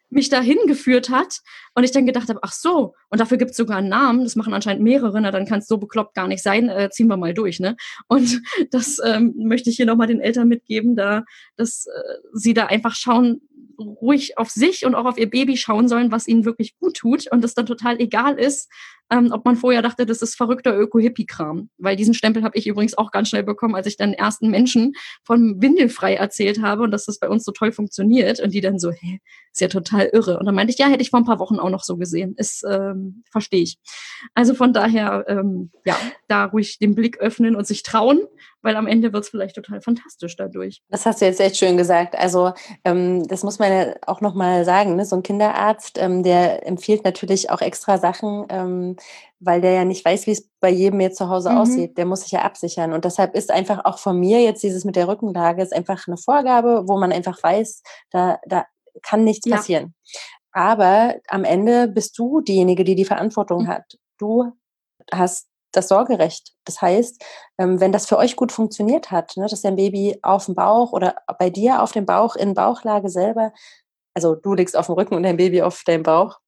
mich dahin geführt hat und ich dann gedacht habe, ach so, und dafür gibt's sogar einen Namen, das machen anscheinend mehrere, na dann kann es so bekloppt gar nicht sein, äh, ziehen wir mal durch, ne? Und das ähm, möchte ich hier nochmal den Eltern mitgeben, da, dass äh, sie da einfach schauen, ruhig auf sich und auch auf ihr Baby schauen sollen, was ihnen wirklich gut tut und es dann total egal ist, ähm, ob man vorher dachte, das ist verrückter Öko-Hippie-Kram. Weil diesen Stempel habe ich übrigens auch ganz schnell bekommen, als ich dann ersten Menschen von Windelfrei erzählt habe und dass das bei uns so toll funktioniert und die dann so, hä, ist ja total irre. Und dann meinte ich, ja, hätte ich vor ein paar Wochen auch noch so gesehen. Ist, ähm, verstehe ich. Also von daher, ähm, ja, da ruhig den Blick öffnen und sich trauen, weil am Ende wird's vielleicht total fantastisch dadurch. Das hast du jetzt echt schön gesagt. Also ähm, das muss man ja auch nochmal sagen, ne? So ein Kinderarzt, ähm, der empfiehlt natürlich auch extra Sachen, ähm, weil der ja nicht weiß, wie es bei jedem jetzt zu Hause Mhm. aussieht. Der muss sich ja absichern. Und deshalb ist einfach auch von mir jetzt dieses mit der Rückenlage ist einfach eine Vorgabe, wo man einfach weiß, da, da kann nichts Ja. passieren. Aber am Ende bist du diejenige, die die Verantwortung Mhm. hat. Du hast das Sorgerecht. Das heißt, ähm, wenn das für euch gut funktioniert hat, ne, dass dein Baby auf dem Bauch oder bei dir auf dem Bauch in Bauchlage selber, also du liegst auf dem Rücken und dein Baby auf deinem Bauch,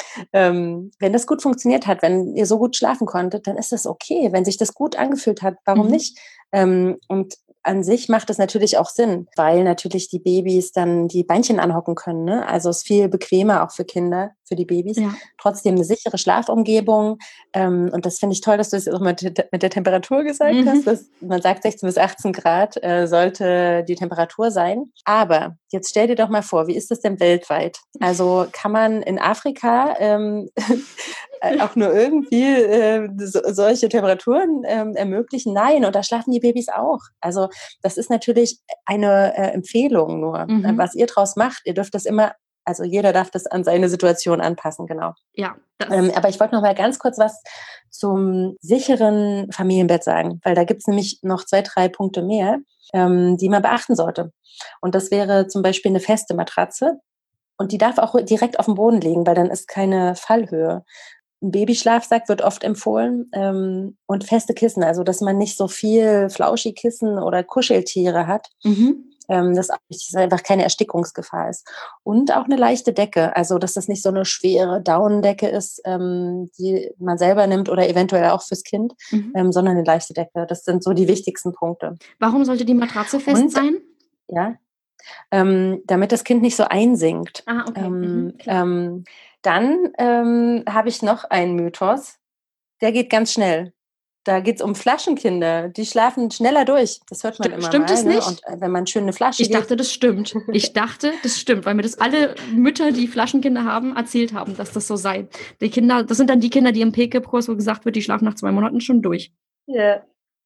ähm, wenn das gut funktioniert hat, wenn ihr so gut schlafen konntet, dann ist das okay. Wenn sich das gut angefühlt hat, warum Mhm. nicht? Ähm, und an sich macht es natürlich auch Sinn, weil natürlich die Babys dann die Beinchen anhocken können. Ne? Also es ist viel bequemer auch für Kinder, für die Babys. Ja. Trotzdem eine sichere Schlafumgebung. Ähm, und das finde ich toll, dass du es auch mit, mit der Temperatur gesagt Mhm. hast. Dass man sagt, sechzehn bis achtzehn Grad äh, sollte die Temperatur sein. Aber jetzt stell dir doch mal vor, wie ist das denn weltweit? Also kann man in Afrika ähm, auch nur irgendwie äh, so, solche Temperaturen ähm, ermöglichen? Nein, und da schlafen die Babys auch. Also das ist natürlich eine äh, Empfehlung nur. Mhm. Was ihr draus macht, ihr dürft das immer, also jeder darf das an seine Situation anpassen, genau. Ja, das. Ähm, aber ich wollte noch mal ganz kurz was zum sicheren Familienbett sagen, weil da gibt es nämlich noch zwei, drei Punkte mehr, ähm, die man beachten sollte. Und das wäre zum Beispiel eine feste Matratze. Und die darf auch direkt auf dem Boden liegen, weil dann ist keine Fallhöhe. Ein Babyschlafsack wird oft empfohlen ähm, und feste Kissen, also dass man nicht so viel Flauschi-Kissen oder Kuscheltiere hat, Mhm. ähm, dass, auch nicht, dass einfach keine Erstickungsgefahr ist. Und auch eine leichte Decke, also dass das nicht so eine schwere Daunendecke ist, ähm, die man selber nimmt oder eventuell auch fürs Kind, Mhm. ähm, sondern eine leichte Decke. Das sind so die wichtigsten Punkte. Warum sollte die Matratze fest Und sein? ja, ähm, damit das Kind nicht so einsinkt. Ah, okay. Mhm. Ähm, Klar. ähm, dann ähm, habe ich noch einen Mythos, der geht ganz schnell. Da geht es um Flaschenkinder, die schlafen schneller durch. Das hört man Sti- immer Stimmt mal. es Ne? nicht? Und äh, wenn man schön eine Flasche Ich gibt, dachte, das stimmt. Ich dachte, das stimmt, weil mir das alle Mütter, die Flaschenkinder haben, erzählt haben, dass das so sei. Die Kinder, das sind dann die Kinder, die im P K I P-Kurs, wo gesagt wird, die schlafen nach zwei Monaten schon durch. ja.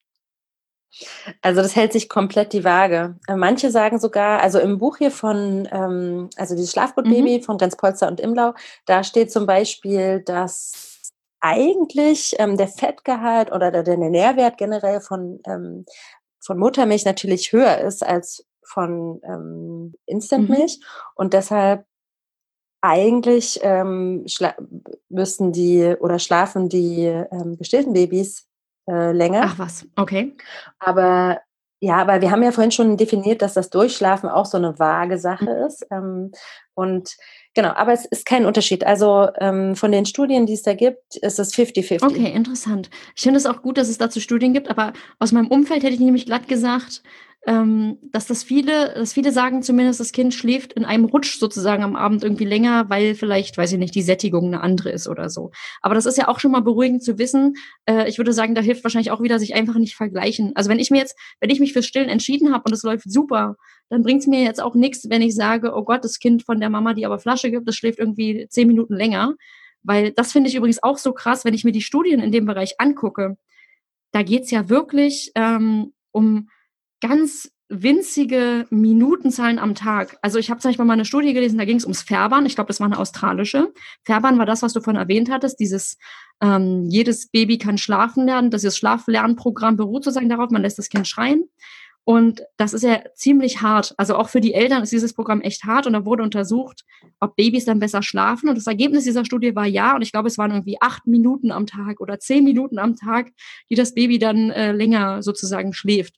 Also das hält sich komplett die Waage. Äh, Manche sagen sogar, also im Buch hier von, ähm, also dieses Schlafgutbaby Mhm. von Renz Polster und Imlau, da steht zum Beispiel, dass eigentlich ähm, der Fettgehalt oder der, der Nährwert generell von, ähm, von Muttermilch natürlich höher ist als von ähm, Mhm. Instantmilch und deshalb eigentlich ähm, schla- müssen die oder schlafen die ähm, gestillten Babys äh, länger. Ach was, okay. Aber ja, aber wir haben ja vorhin schon definiert, dass das Durchschlafen auch so eine vage Sache Mhm. ist. Ähm, und genau, aber es ist kein Unterschied. Also ähm, von den Studien, die es da gibt, ist es fifty fifty. Okay, interessant. Ich finde es auch gut, dass es dazu Studien gibt, aber aus meinem Umfeld hätte ich nämlich glatt gesagt, ähm, dass das viele, dass viele sagen zumindest, das Kind schläft in einem Rutsch sozusagen am Abend irgendwie länger, weil vielleicht, weiß ich nicht, die Sättigung eine andere ist oder so. Aber das ist ja auch schon mal beruhigend zu wissen. Äh, ich würde sagen, da hilft wahrscheinlich auch wieder, sich einfach nicht vergleichen. Also wenn ich mir jetzt, wenn ich mich fürs Stillen entschieden habe und es läuft super, dann bringt es mir jetzt auch nichts, wenn ich sage, oh Gott, das Kind von der Mama, die aber Flasche gibt, das schläft irgendwie zehn Minuten länger. Weil das finde ich übrigens auch so krass, wenn ich mir die Studien in dem Bereich angucke. Da geht's ja wirklich ähm, um ganz winzige Minutenzahlen am Tag. Also ich habe zum Beispiel mal eine Studie gelesen, da ging es ums Färbern. Ich glaube, das war eine australische. Färbern war das, was du vorhin erwähnt hattest, dieses ähm, jedes Baby kann schlafen lernen. Das Schlaflernprogramm beruht sozusagen darauf, man lässt das Kind schreien. Und das ist ja ziemlich hart. Also auch für die Eltern ist dieses Programm echt hart. Und da wurde untersucht, ob Babys dann besser schlafen. Und das Ergebnis dieser Studie war ja. Und ich glaube, es waren irgendwie acht Minuten am Tag oder zehn Minuten am Tag, die das Baby dann äh, länger sozusagen schläft.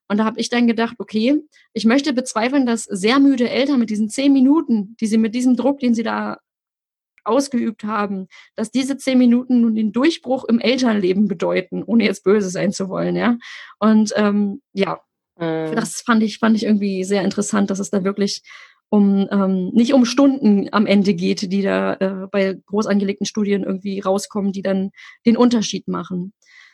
Und da habe ich dann gedacht, okay, ich möchte bezweifeln, dass sehr müde Eltern mit diesen zehn Minuten, die sie mit diesem Druck, den sie da ausgeübt haben, dass diese zehn Minuten nun den Durchbruch im Elternleben bedeuten, ohne jetzt böse sein zu wollen, ja. Und ähm, ja, Mhm. das fand ich, fand ich irgendwie sehr interessant, dass es da wirklich um ähm, nicht um Stunden am Ende geht, die da äh, bei groß angelegten Studien irgendwie rauskommen, die dann den Unterschied machen.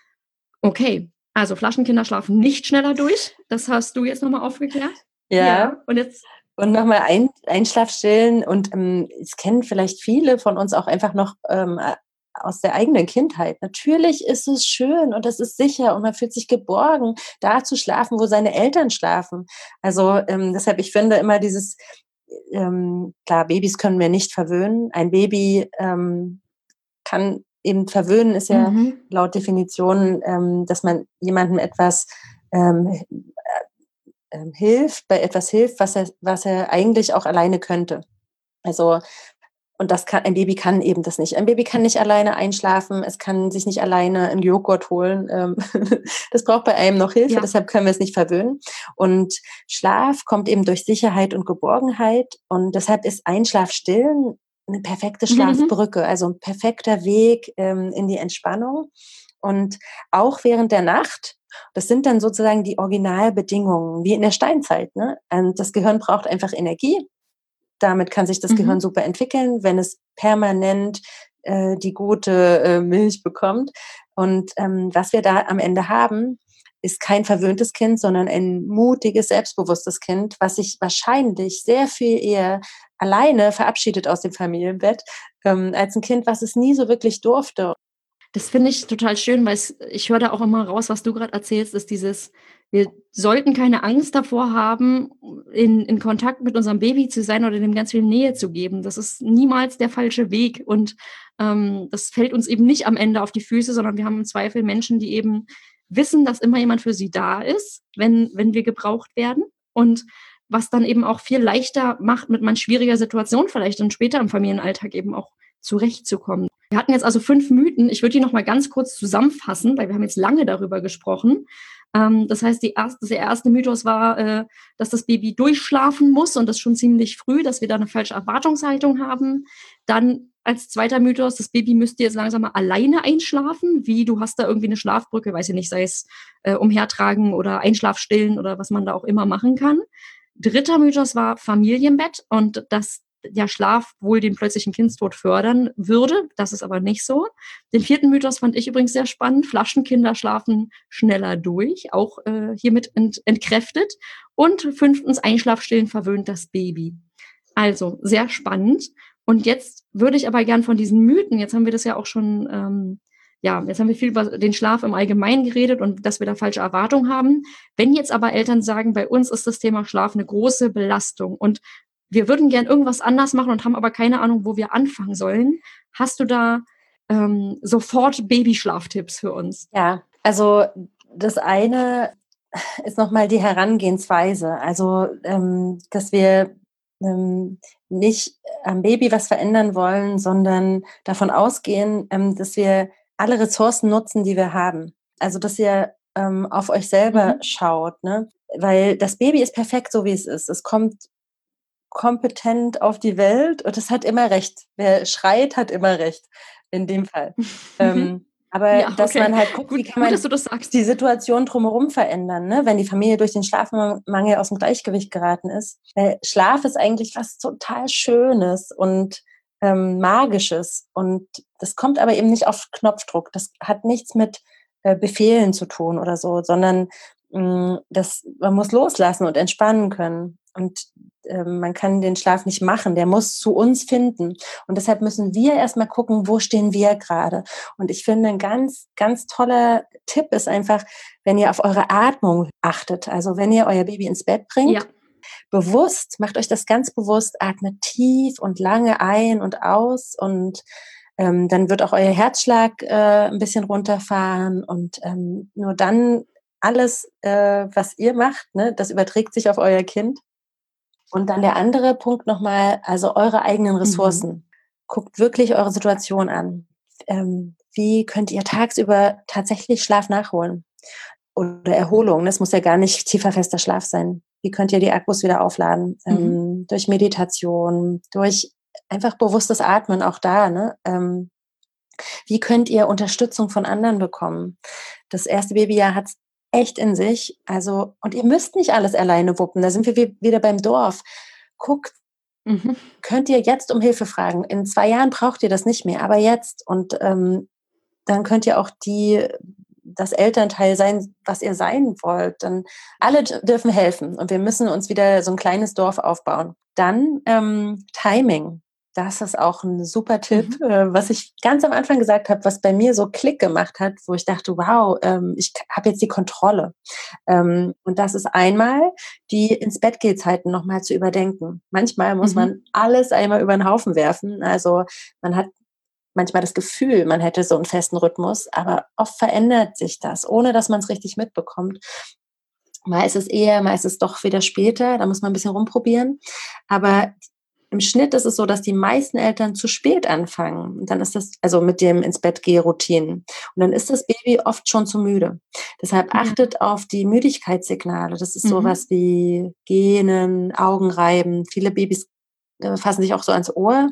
Okay, also Flaschenkinder schlafen nicht schneller durch. Das hast du jetzt nochmal aufgeklärt. Ja. Ja, und jetzt Und nochmal ein, Einschlafstillen und ähm, es kennen vielleicht viele von uns auch einfach noch ähm, a- aus der eigenen Kindheit. Natürlich ist es schön und es ist sicher und man fühlt sich geborgen, da zu schlafen, wo seine Eltern schlafen. Also ähm, deshalb, ich finde immer dieses, ähm, klar, Babys können wir nicht verwöhnen. Ein Baby ähm, kann eben verwöhnen, ist ja mhm. laut Definition, ähm, dass man jemandem etwas ähm, ähm, hilft, bei etwas hilft, was er, was er eigentlich auch alleine könnte. Also, und das kann, ein Baby kann eben das nicht. Ein Baby kann nicht alleine einschlafen, es kann sich nicht alleine einen Joghurt holen. Ähm, das braucht bei einem noch Hilfe, Ja. deshalb können wir es nicht verwöhnen. Und Schlaf kommt eben durch Sicherheit und Geborgenheit. Und deshalb ist Einschlafstillen eine perfekte Schlafbrücke, also ein perfekter Weg ähm, in die Entspannung. Und auch während der Nacht, das sind dann sozusagen die Originalbedingungen, wie in der Steinzeit. Ne? Und das Gehirn braucht einfach Energie. Damit kann sich das Mhm. Gehirn super entwickeln, wenn es permanent äh, die gute äh, Milch bekommt. Und ähm, was wir da am Ende haben, ist kein verwöhntes Kind, sondern ein mutiges, selbstbewusstes Kind, was sich wahrscheinlich sehr viel eher alleine verabschiedet aus dem Familienbett, ähm, als ein Kind, was es nie so wirklich durfte. Das finde ich total schön, weil es, ich höre da auch immer raus, was du gerade erzählst, ist dieses, wir sollten keine Angst davor haben, in, in Kontakt mit unserem Baby zu sein oder dem ganz viel Nähe zu geben. Das ist niemals der falsche Weg und ähm, das fällt uns eben nicht am Ende auf die Füße, sondern wir haben im Zweifel Menschen, die eben wissen, dass immer jemand für sie da ist, wenn, wenn wir gebraucht werden und was dann eben auch viel leichter macht, mit man schwieriger Situation vielleicht und später im Familienalltag eben auch zurechtzukommen. Wir hatten jetzt also fünf Mythen. Ich würde die noch mal ganz kurz zusammenfassen, weil wir haben jetzt lange darüber gesprochen. Ähm, das heißt, die erste, der erste Mythos war, äh, dass das Baby durchschlafen muss und das schon ziemlich früh, dass wir da eine falsche Erwartungshaltung haben. Dann als zweiter Mythos, das Baby müsste jetzt langsam mal alleine einschlafen, wie du hast da irgendwie eine Schlafbrücke, weiß ich nicht, sei es äh, umhertragen oder Einschlafstillen oder was man da auch immer machen kann. Dritter Mythos war Familienbett und dass der Schlaf wohl den plötzlichen Kindstod fördern würde. Das ist aber nicht so. Den vierten Mythos fand ich übrigens sehr spannend. Flaschenkinder schlafen schneller durch, auch äh, hiermit ent entkräftet. Und fünftens, Einschlafstillen verwöhnt das Baby. Also sehr spannend. Und jetzt würde ich aber gern von diesen Mythen, jetzt haben wir das ja auch schon, ähm, ja, jetzt haben wir viel über den Schlaf im Allgemeinen geredet und dass wir da falsche Erwartungen haben. Wenn jetzt aber Eltern sagen, bei uns ist das Thema Schlaf eine große Belastung und wir würden gern irgendwas anders machen und haben aber keine Ahnung, wo wir anfangen sollen. Hast du da ähm, sofort Babyschlaftipps für uns? Ja, also das eine ist nochmal die Herangehensweise. Also, ähm, dass wir ähm, nicht am Baby was verändern wollen, sondern davon ausgehen, ähm, dass wir alle Ressourcen nutzen, die wir haben. Also, dass ihr ähm, auf euch selber Mhm. schaut, ne? Weil das Baby ist perfekt, so wie es ist. Es kommt kompetent auf die Welt und es hat immer recht. Wer schreit, hat immer recht, in dem Fall. Ähm, aber Ja, dass okay. man halt guckt, wie Gut, kann gut, dass man du das sagst. die Situation drumherum verändern, ne? Wenn die Familie durch den Schlafmangel aus dem Gleichgewicht geraten ist. Weil Schlaf ist eigentlich was total Schönes und ähm, Magisches. Und das kommt aber eben nicht auf Knopfdruck. Das hat nichts mit äh, Befehlen zu tun oder so, sondern mh, das, man muss loslassen und entspannen können. Und ähm, man kann den Schlaf nicht machen, der muss zu uns finden. Und deshalb müssen wir erstmal gucken, wo stehen wir gerade. Und ich finde, ein ganz, ganz toller Tipp ist einfach, wenn ihr auf eure Atmung achtet. Also wenn ihr euer Baby ins Bett bringt, Ja. bewusst, macht euch das ganz bewusst, atmet tief und lange ein und aus und ähm, dann wird auch euer Herzschlag äh, ein bisschen runterfahren und ähm, nur dann alles, äh, was ihr macht, ne, das überträgt sich auf euer Kind. Und dann der andere Punkt nochmal, also eure eigenen Mhm. Ressourcen. Guckt wirklich eure Situation an. Ähm, wie könnt ihr tagsüber tatsächlich Schlaf nachholen? oder Erholung. Das muss ja gar nicht tiefer fester Schlaf sein. Wie könnt ihr die Akkus wieder aufladen? Mhm. Ähm, durch Meditation, durch einfach bewusstes Atmen, auch da. Ne? Ähm, wie könnt ihr Unterstützung von anderen bekommen? Das erste Babyjahr hat es echt in sich. Also, und ihr müsst nicht alles alleine wuppen. Da sind wir wie, wieder beim Dorf. Guckt, mhm. könnt ihr jetzt um Hilfe fragen. In zwei Jahren braucht ihr das nicht mehr, aber jetzt. Und ähm, dann könnt ihr auch die das Elternteil sein, was ihr sein wollt. Dann alle dürfen helfen und wir müssen uns wieder so ein kleines Dorf aufbauen. Dann ähm, Timing. Das ist auch ein super Tipp, mhm. äh, was ich ganz am Anfang gesagt habe, was bei mir so Klick gemacht hat, wo ich dachte, wow, ähm, ich habe jetzt die Kontrolle. Ähm, und das ist einmal, die Ins-Bett-Geh-Zeiten nochmal zu überdenken. Manchmal muss mhm. man alles einmal über den Haufen werfen. Also man hat manchmal das Gefühl, man hätte so einen festen Rhythmus, aber oft verändert sich das, ohne dass man es richtig mitbekommt. Mal ist es eher, mal ist es doch wieder später, da muss man ein bisschen rumprobieren. Aber im Schnitt ist es so, dass die meisten Eltern zu spät anfangen. Und dann ist das, also mit dem Ins-Bett-Geh-Routinen. Und dann ist das Baby oft schon zu müde. Deshalb achtet ja. auf die Müdigkeitssignale. Das ist mhm. sowas wie Gähnen, Augenreiben. Viele Babys äh, fassen sich auch so ans Ohr.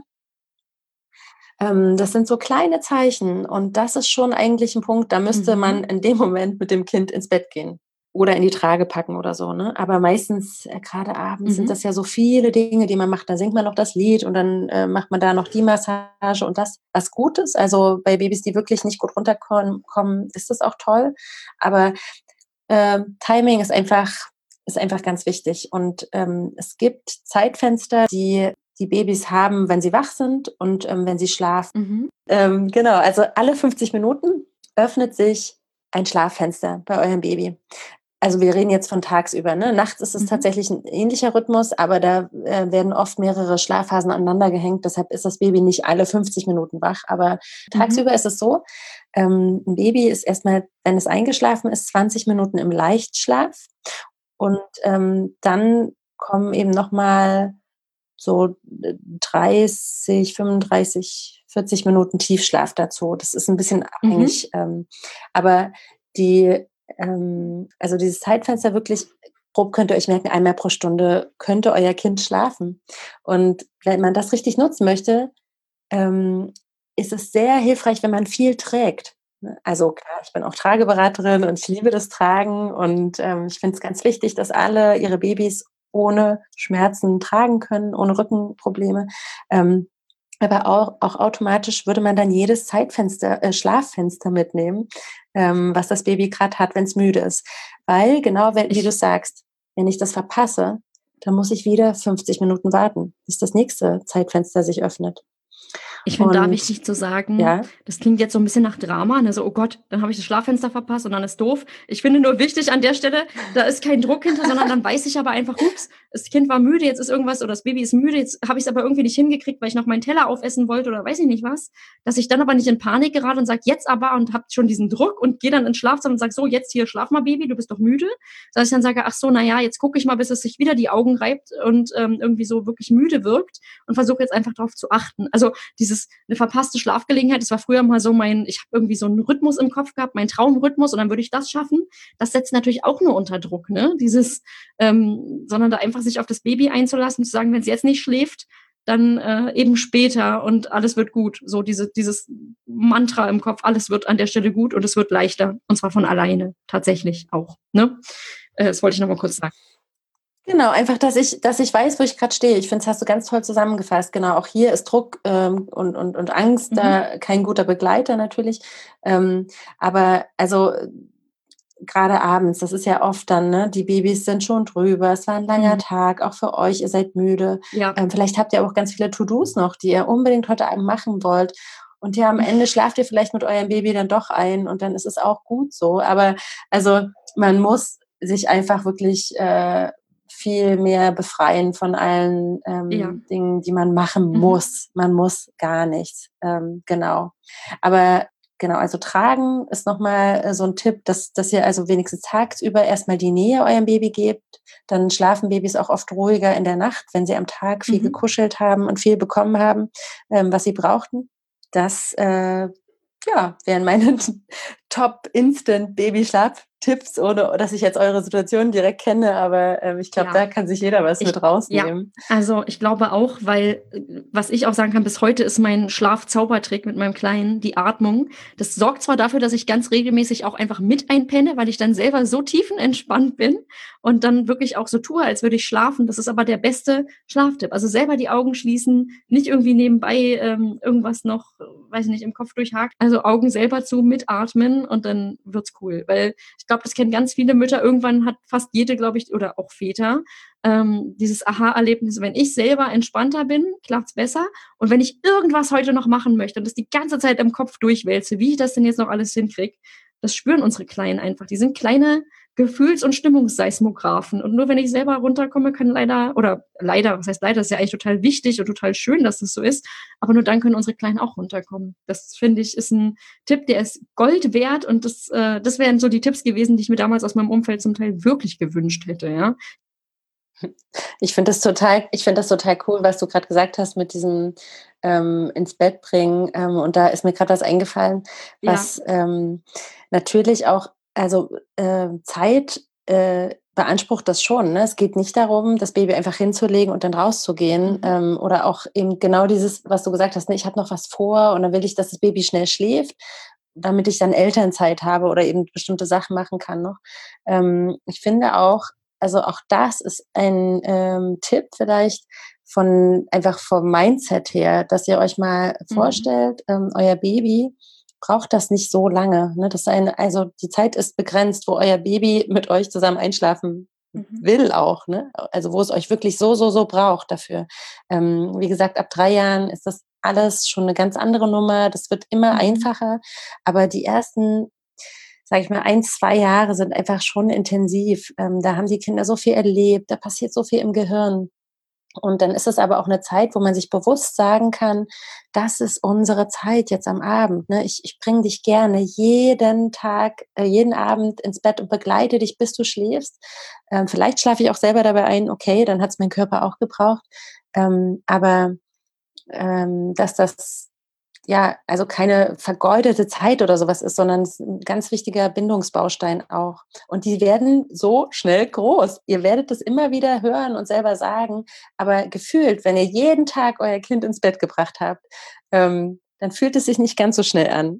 Das sind so kleine Zeichen und das ist schon eigentlich ein Punkt, da müsste mhm. man in dem Moment mit dem Kind ins Bett gehen oder in die Trage packen oder so. Ne? Aber meistens, äh, gerade abends, mhm. sind das ja so viele Dinge, die man macht. Da singt man noch das Lied und dann äh, macht man da noch die Massage und das, was gut ist. Also bei Babys, die wirklich nicht gut runterkommen, ist das auch toll. Aber äh, Timing ist einfach, ist einfach ganz wichtig. Und ähm, es gibt Zeitfenster, die die Babys haben, wenn sie wach sind und ähm, wenn sie schlafen. Mhm. Ähm, genau, also alle fünfzig Minuten öffnet sich ein Schlaffenster bei eurem Baby. Also wir reden jetzt von tagsüber. Ne? Nachts ist es mhm. tatsächlich ein ähnlicher Rhythmus, aber da äh, werden oft mehrere Schlafphasen aneinander gehängt. Deshalb ist das Baby nicht alle fünfzig Minuten wach. Aber tagsüber mhm. ist es so, ähm, ein Baby ist erstmal, wenn es eingeschlafen ist, zwanzig Minuten im Leichtschlaf. Und ähm, dann kommen eben nochmal so dreißig, fünfunddreißig, vierzig Minuten Tiefschlaf dazu. Das ist ein bisschen abhängig. Mhm. Ähm, aber die, ähm, also dieses Zeitfenster wirklich, grob könnt ihr euch merken, einmal pro Stunde könnte euer Kind schlafen. Und wenn man das richtig nutzen möchte, ähm, ist es sehr hilfreich, wenn man viel trägt. Also klar, ich bin auch Trageberaterin und ich liebe das Tragen und ähm, ich finde es ganz wichtig, dass alle ihre Babys ohne Schmerzen tragen können, ohne Rückenprobleme. Ähm, aber auch, auch automatisch würde man dann jedes Zeitfenster, äh, Schlaffenster mitnehmen, ähm, was das Baby gerade hat, wenn es müde ist. Weil, genau wie, wie du sagst, wenn ich das verpasse, dann muss ich wieder fünfzig Minuten warten, bis das nächste Zeitfenster sich öffnet. Ich finde da wichtig zu sagen, ja? Das klingt jetzt so ein bisschen nach Drama, ne? So, oh Gott, dann habe ich das Schlaffenster verpasst und dann ist doof. Ich finde nur wichtig an der Stelle, da ist kein Druck hinter, sondern dann weiß ich aber einfach, ups, das Kind war müde, jetzt ist irgendwas, oder das Baby ist müde, jetzt habe ich es aber irgendwie nicht hingekriegt, weil ich noch meinen Teller aufessen wollte oder weiß ich nicht was, dass ich dann aber nicht in Panik gerate und sage, jetzt aber, und habe schon diesen Druck und gehe dann in den Schlafzimmer und sage, so, jetzt hier, schlaf mal, Baby, du bist doch müde. Dass ich dann sage, ach so, naja, jetzt gucke ich mal, bis es sich wieder die Augen reibt und ähm, irgendwie so wirklich müde wirkt und versuche jetzt einfach darauf zu achten. Also dieses, eine verpasste Schlafgelegenheit, das war früher mal so mein, ich habe irgendwie so einen Rhythmus im Kopf gehabt, mein Traumrhythmus, und dann würde ich das schaffen. Das setzt natürlich auch nur unter Druck, ne? Dieses, ähm, sondern da einfach sich auf das Baby einzulassen, zu sagen, wenn es jetzt nicht schläft, dann äh, eben später und alles wird gut. So diese, dieses Mantra im Kopf, alles wird an der Stelle gut und es wird leichter. Und zwar von alleine, tatsächlich auch. Ne? Äh, das wollte ich nochmal kurz sagen. Genau, einfach, dass ich, dass ich weiß, wo ich gerade stehe. Ich finde, das hast du ganz toll zusammengefasst. Genau, auch hier ist Druck ähm, und, und, und Angst mhm. da kein guter Begleiter natürlich. Ähm, aber also gerade abends, das ist ja oft dann, ne, die Babys sind schon drüber, es war ein langer mhm. Tag, auch für euch, ihr seid müde. Ja. Ähm, vielleicht habt ihr auch ganz viele To-Dos noch, die ihr unbedingt heute Abend machen wollt. Und ja, am Ende schlaft ihr vielleicht mit eurem Baby dann doch ein und dann ist es auch gut so. Aber also man muss sich einfach wirklich äh, viel mehr befreien von allen ähm, ja. Dingen, die man machen mhm. muss. Man muss gar nichts. Ähm, genau. Aber genau, also tragen ist nochmal so ein Tipp, dass, dass ihr also wenigstens tagsüber erstmal die Nähe eurem Baby gebt. Dann schlafen Babys auch oft ruhiger in der Nacht, wenn sie am Tag viel mhm. gekuschelt haben und viel bekommen haben, ähm, was sie brauchten. Das äh, ja, wären meine Top-Instant-Babyschlaf. Tipps, ohne dass ich jetzt eure Situation direkt kenne, aber ähm, ich glaube, da Ja. kann sich jeder was Ich mit ja, rausnehmen. also, ich glaube auch, weil, äh, was ich auch sagen kann, bis heute ist mein Schlafzaubertrick mit meinem Kleinen die Atmung. Das sorgt zwar dafür, dass ich ganz regelmäßig auch einfach mit einpenne, weil ich dann selber so tiefenentspannt bin und dann wirklich auch so tue, als würde ich schlafen. Das ist aber der beste Schlaftipp. Also, selber die Augen schließen, nicht irgendwie nebenbei, ähm, irgendwas noch, äh, weiß ich nicht, im Kopf durchhakt. Also, Augen selber zu, mitatmen und dann wird's cool. Weil ich glaube, das kennen ganz viele Mütter. Irgendwann hat fast jede, glaube ich, oder auch Väter, ähm, dieses Aha-Erlebnis, wenn ich selber entspannter bin, klappt's besser. Und wenn ich irgendwas heute noch machen möchte und das die ganze Zeit im Kopf durchwälze, wie ich das denn jetzt noch alles hinkriege, das spüren unsere Kleinen einfach. Die sind kleine Gefühls- und Stimmungsseismographen. Und nur wenn ich selber runterkomme, kann leider, oder leider, was heißt leider, ist ja eigentlich total wichtig und total schön, dass das so ist, aber nur dann können unsere Kleinen auch runterkommen. Das finde ich, ist ein Tipp, der ist Gold wert und das, äh, das wären so die Tipps gewesen, die ich mir damals aus meinem Umfeld zum Teil wirklich gewünscht hätte, ja. Ich finde das total ich finde das total cool, was du grad gesagt hast mit diesem, ähm, ins Bett bringen. Ähm, und da ist mir grad was eingefallen, Ja. was, ähm, natürlich auch also, äh, Zeit, äh, beansprucht das schon, ne? Es geht nicht darum, das Baby einfach hinzulegen und dann rauszugehen. Mhm. Ähm, oder auch eben genau dieses, was du gesagt hast, ne: „Ich habe noch was vor und dann will ich, dass das Baby schnell schläft, damit ich dann Elternzeit habe oder eben bestimmte Sachen machen kann noch.“ Ähm, ich finde auch also, auch das ist ein, ähm, Tipp vielleicht von einfach vom Mindset her, dass ihr euch mal Mhm. vorstellt, ähm, euer Baby braucht das nicht so lange, ne? Das eine also, die Zeit ist begrenzt, wo euer Baby mit euch zusammen einschlafen Mhm. will auch, ne? Also, wo es euch wirklich so, so, so braucht dafür. Ähm, wie gesagt, ab drei Jahren ist das alles schon 'ne ganz andere Nummer. Das wird immer Mhm. einfacher, aber die ersten, sage ich mal, ein, zwei Jahre sind einfach schon intensiv. Ähm, da haben die Kinder so viel erlebt, da passiert so viel im Gehirn. Und dann ist es aber auch 'ne Zeit, wo man sich bewusst sagen kann: „Das ist unsere Zeit jetzt am Abend, ne? Ich ich bringe dich gerne jeden Tag äh, jeden Abend ins Bett und begleite dich, bis du schläfst. Ähm, vielleicht schlafe ich auch selber dabei ein, okay, dann hat's mein Körper auch gebraucht.“ Ähm, aber, ähm, dass das ja, also, keine vergeudete Zeit oder so was ist, sondern es 'n ganz wichtiger Bindungsbaustein auch. Und die werden so schnell groß. Ihr werdet das immer wieder hören und selber sagen, aber gefühlt, wenn ihr jeden Tag euer Kind ins Bett gebracht habt, ähm, dann fühlt es sich nicht ganz so schnell an.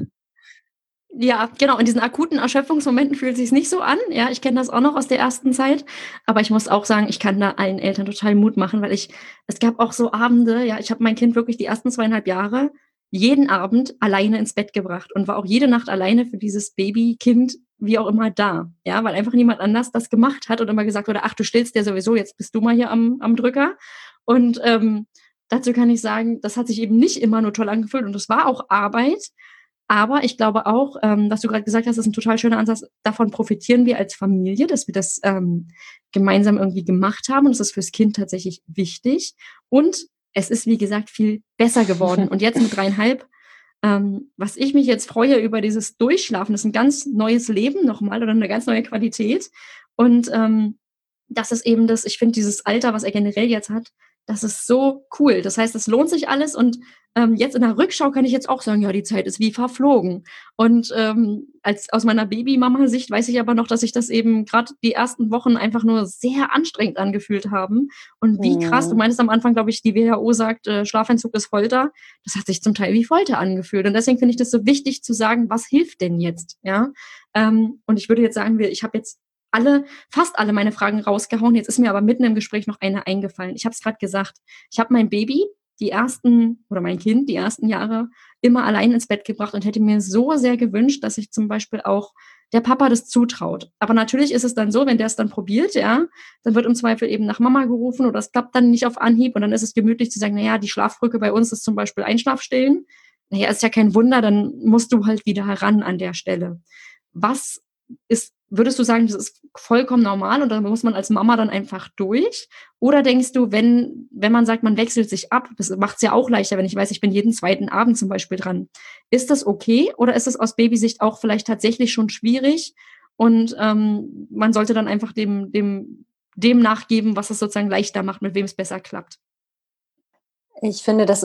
Ja, genau, in diesen akuten Erschöpfungsmomenten fühlt sich's nicht so an. Ja, ich kenne das auch noch aus der ersten Zeit, aber ich muss auch sagen, ich kann da allen Eltern total Mut machen, weil ich es gab auch so Abende, ja, ich habe mein Kind wirklich die ersten zweieinhalb Jahre jeden Abend alleine ins Bett gebracht und war auch jede Nacht alleine für dieses Baby, Kind, wie auch immer da, ja, weil einfach niemand anders das gemacht hat und immer gesagt wurde: „Ach, du stillst ja sowieso, jetzt bist du mal hier am am Drücker.“ Und, ähm, dazu kann ich sagen, das hat sich eben nicht immer nur toll angefühlt und es war auch Arbeit, aber ich glaube auch, ähm, was du grad gesagt hast, ist 'n total schöner Ansatz. Davon profitieren wir als Familie, dass wir das, ähm, gemeinsam irgendwie gemacht haben und das ist fürs Kind tatsächlich wichtig. Und es ist, wie gesagt, viel besser geworden. Und jetzt mit drei Komma fünf, ähm, was ich mich jetzt freue über dieses Durchschlafen, ist 'n ganz neues Leben noch mal oder 'ne ganz neue Qualität. Und, ähm, das ist eben das ich finde dieses Alter, was er generell jetzt hat, das ist so cool. Das heißt, es lohnt sich alles und, ähm, jetzt in der Rückschau kann ich jetzt auch sagen: „Ja, die Zeit ist wie verflogen.“ Und, ähm, als aus meiner Babymama-Sicht weiß ich aber noch, dass sich das eben grad die ersten Wochen einfach nur sehr anstrengend angefühlt haben. Und wie krass du Mhm. meintest am Anfang, glaube ich, die WHO sagt, äh, Schlafentzug ist Folter. Das hat sich zum Teil wie Folter angefühlt. Und deswegen finde ich das so wichtig zu sagen: „Was hilft denn jetzt?“ Ja? Ähm, und ich würde jetzt sagen, wir ich habe jetzt alle fast alle meine Fragen rausgehauen. Jetzt ist mir aber mitten im Gespräch noch eine eingefallen. Ich habe es grad gesagt. Ich habe mein Baby die ersten oder mein Kind die ersten Jahre immer allein ins Bett gebracht und hätte mir so sehr gewünscht, dass sich zum Beispiel auch der Papa das zutraut. Aber natürlich ist es dann so, wenn der's dann probiert, ja, dann wird im Zweifel eben nach Mama gerufen oder es klappt dann nicht auf Anhieb und dann ist es gemütlich zu sagen: „Na ja, die Schlafbrücke bei uns ist zum Beispiel Einschlafstillen.“ Na ja, ist ja kein Wunder, dann musst du halt wieder ran an der Stelle. Was ist würdest du sagen, das ist vollkommen normal und da muss man als Mama dann einfach durch? Oder denkst du, wenn wenn man sagt, man wechselt sich ab, das macht's ja auch leichter, wenn ich weiß, ich bin jeden zweiten Abend zum Beispiel dran. Ist das okay oder ist es aus Babysicht auch vielleicht tatsächlich schon schwierig und, ähm, man sollte dann einfach dem dem dem nachgeben, was es sozusagen leichter macht, mit wem's besser klappt? Ich finde, das ist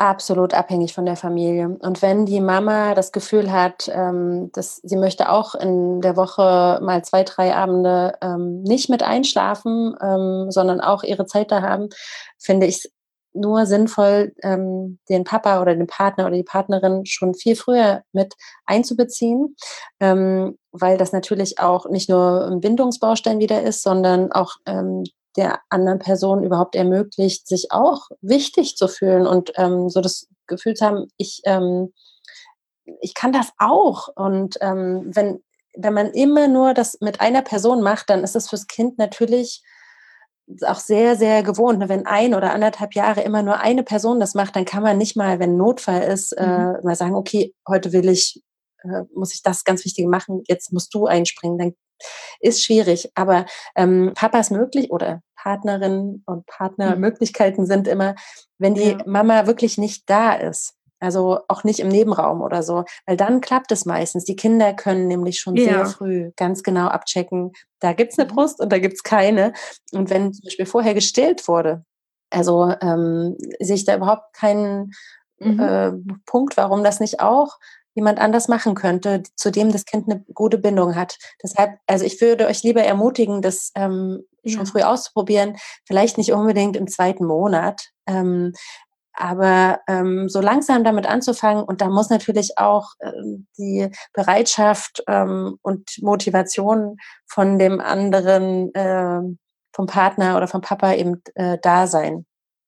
absolut abhängig von der Familie. Und wenn die Mama das Gefühl hat, ähm, dass sie möchte auch in der Woche mal zwei, drei Abende ähm, nicht mit einschlafen, ähm, sondern auch ihre Zeit da haben, finde ich es nur sinnvoll, ähm, den Papa oder den Partner oder die Partnerin schon viel früher mit einzubeziehen, ähm, weil das natürlich auch nicht nur ein Bindungsbaustein wieder ist, sondern auch ähm, der anderen Person überhaupt ermöglicht, sich auch wichtig zu fühlen und ähm, so das Gefühl zu haben, ich, ähm, ich kann das auch. Und ähm, wenn, wenn man immer nur das mit einer Person macht, dann ist es fürs Kind natürlich auch sehr, sehr gewohnt. Ne? Wenn ein oder anderthalb Jahre immer nur eine Person das macht, dann kann man nicht mal, wenn Notfall ist, äh, Mhm. mal sagen, okay, heute will ich, äh, muss ich das ganz Wichtige machen, jetzt musst du einspringen. Dann ist schwierig. Aber ähm, Papas möglich oder Partnerinnen und Mhm. Partnermöglichkeiten sind immer, wenn die Ja. Mama wirklich nicht da ist. Also auch nicht im Nebenraum oder so, weil dann klappt es meistens. Die Kinder können nämlich schon sehr Ja. früh ganz genau abchecken, da gibt's eine Mhm. Brust und da gibt's keine. Und wenn zum Beispiel vorher gestillt wurde, also ähm, sehe ich da überhaupt keinen Mhm. äh, Punkt, warum das nicht auch jemand anders machen könnte, zu dem das Kind eine gute Bindung hat. Deshalb, also ich würde euch lieber ermutigen, das ähm, schon Ja. früh auszuprobieren, vielleicht nicht unbedingt im zweiten Monat, ähm, aber ähm, so langsam damit anzufangen. Und da muss natürlich auch ähm, die Bereitschaft ähm, und Motivation von dem anderen, ähm, vom Partner oder vom Papa eben äh, da sein.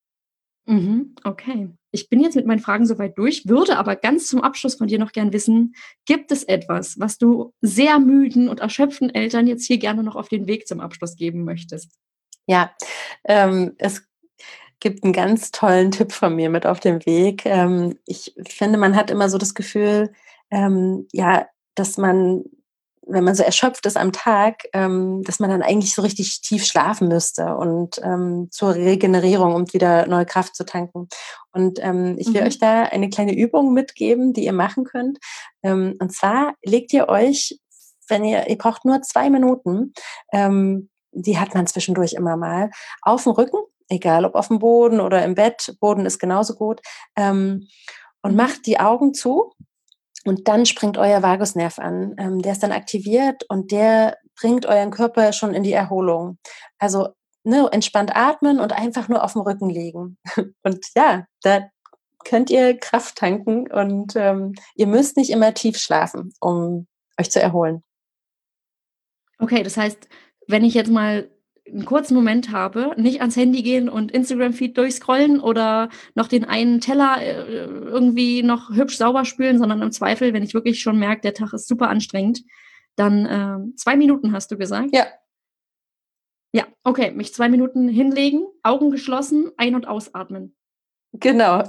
Mhm. Okay. Ich bin jetzt mit meinen Fragen soweit durch, würde aber ganz zum Abschluss von dir noch gern wissen, gibt es etwas, was du sehr müden und erschöpften Eltern jetzt hier gerne noch auf den Weg zum Abschluss geben möchtest? Ja, ähm, es gibt einen ganz tollen Tipp von mir mit auf dem Weg. Ähm, ich finde, man hat immer so das Gefühl, ähm, ja, dass man, wenn man so erschöpft ist am Tag, ähm, dass man dann eigentlich so richtig tief schlafen müsste und ähm, zur Regenerierung, um wieder neue Kraft zu tanken. Und ähm, ich will euch Mhm. da eine kleine Übung mitgeben, die ihr machen könnt. Ähm, und zwar legt ihr euch, wenn ihr ihr braucht nur zwei Minuten, ähm, die hat man zwischendurch immer mal, auf den Rücken, egal ob auf dem Boden oder im Bett, Boden ist genauso gut, ähm, und Mhm. macht die Augen zu und dann springt euer Vagusnerv an. Ähm, der ist dann aktiviert und der bringt euren Körper schon in die Erholung. Also, ne, entspannt atmen und einfach nur auf dem Rücken liegen. Und ja, da könnt ihr Kraft tanken und ähm, ihr müsst nicht immer tief schlafen, um euch zu erholen. Okay, das heißt, wenn ich jetzt mal 'n kurzen Moment habe, nicht ans Handy gehen und Instagram-Feed durchscrollen oder noch den einen Teller, äh, irgendwie noch hübsch sauber spülen, sondern im Zweifel, wenn ich wirklich schon merke, der Tag ist super anstrengend, dann, ähm zwei Minuten hast du gesagt? Ja, Ja, okay, mich zwei Minuten hinlegen, Augen geschlossen, ein und ausatmen. genau.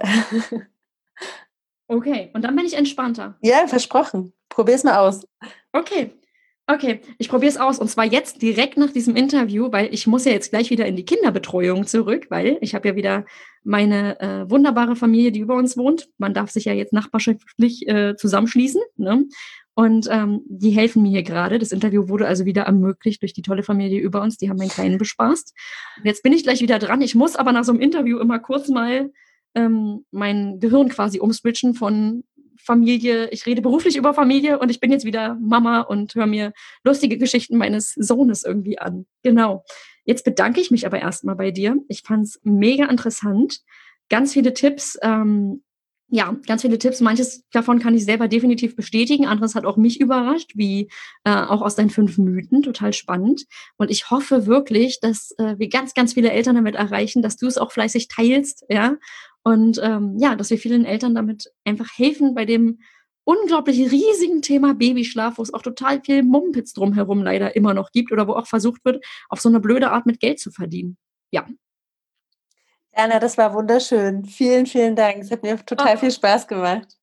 Okay, und dann bin ich entspannter. Ja, versprochen. Probier's mal aus. Okay. Okay, ich probiere es aus und zwar jetzt direkt nach diesem Interview, weil ich muss ja jetzt gleich wieder in die Kinderbetreuung zurück, weil ich habe ja wieder meine, äh, wunderbare Familie, die über uns wohnt. Man darf sich ja jetzt nachbarschaftlich, äh, zusammenschließen, ne? Und, ähm, die helfen mir hier grade. Das Interview wurde also wieder ermöglicht durch die tolle Familie über uns. Die haben meinen Kleinen bespaßt. Und jetzt bin ich gleich wieder dran. Ich muss aber nach so 'nem Interview immer kurz mal, ähm, mein Gehirn quasi umswitchen von Familie, ich rede beruflich über Familie und ich bin jetzt wieder Mama und höre mir lustige Geschichten meines Sohnes irgendwie an. Genau. Jetzt bedanke ich mich aber erst mal bei dir. Ich fand's mega interessant. Ganz viele Tipps, ähm ja, ganz viele Tipps. Manches davon kann ich selber definitiv bestätigen, anderes hat auch mich überrascht, wie, äh, auch aus deinen fünf Mythen, total spannend. Und ich hoffe wirklich, dass, äh, wir ganz, ganz viele Eltern damit erreichen, dass du es auch fleißig teilst, ja? Und, ähm, ja, dass wir vielen Eltern damit einfach helfen bei dem unglaublich riesigen Thema Babyschlaf, wo es auch total viel Mumpitz drumherum leider immer noch gibt oder wo auch versucht wird, auf so 'ne blöde Art mit Geld zu verdienen. Ja. Jana, das war wunderschön. Vielen, vielen Dank. Es hat mir total viel Spaß gemacht.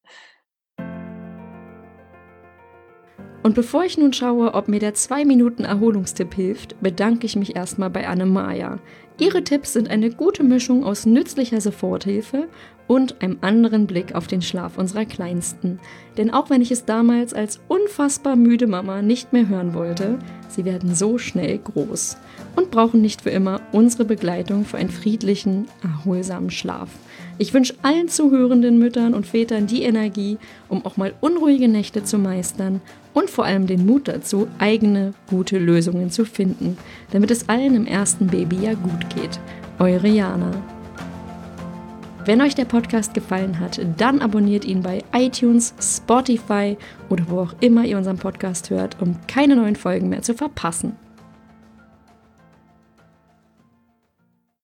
Und bevor ich nun schaue, ob mir der zwei Minuten Erholungstipp hilft, bedanke ich mich erstmal bei Anne-Maja. Ihre Tipps sind eine gute Mischung aus nützlicher Soforthilfe und einem anderen Blick auf den Schlaf unserer Kleinsten. Denn auch wenn ich es damals als unfassbar müde Mama nicht mehr hören wollte, sie werden so schnell groß und brauchen nicht für immer unsere Begleitung für einen friedlichen, erholsamen Schlaf. Ich wünsche allen zuhörenden Müttern und Vätern die Energie, um auch mal unruhige Nächte zu meistern und vor allem den Mut dazu, eigene, gute Lösungen zu finden, damit es allen im ersten Baby ja gut geht. Eure Jana. Wenn euch der Podcast gefallen hat, dann abonniert ihn bei iTunes, Spotify oder wo auch immer ihr unseren Podcast hört, um keine neuen Folgen mehr zu verpassen.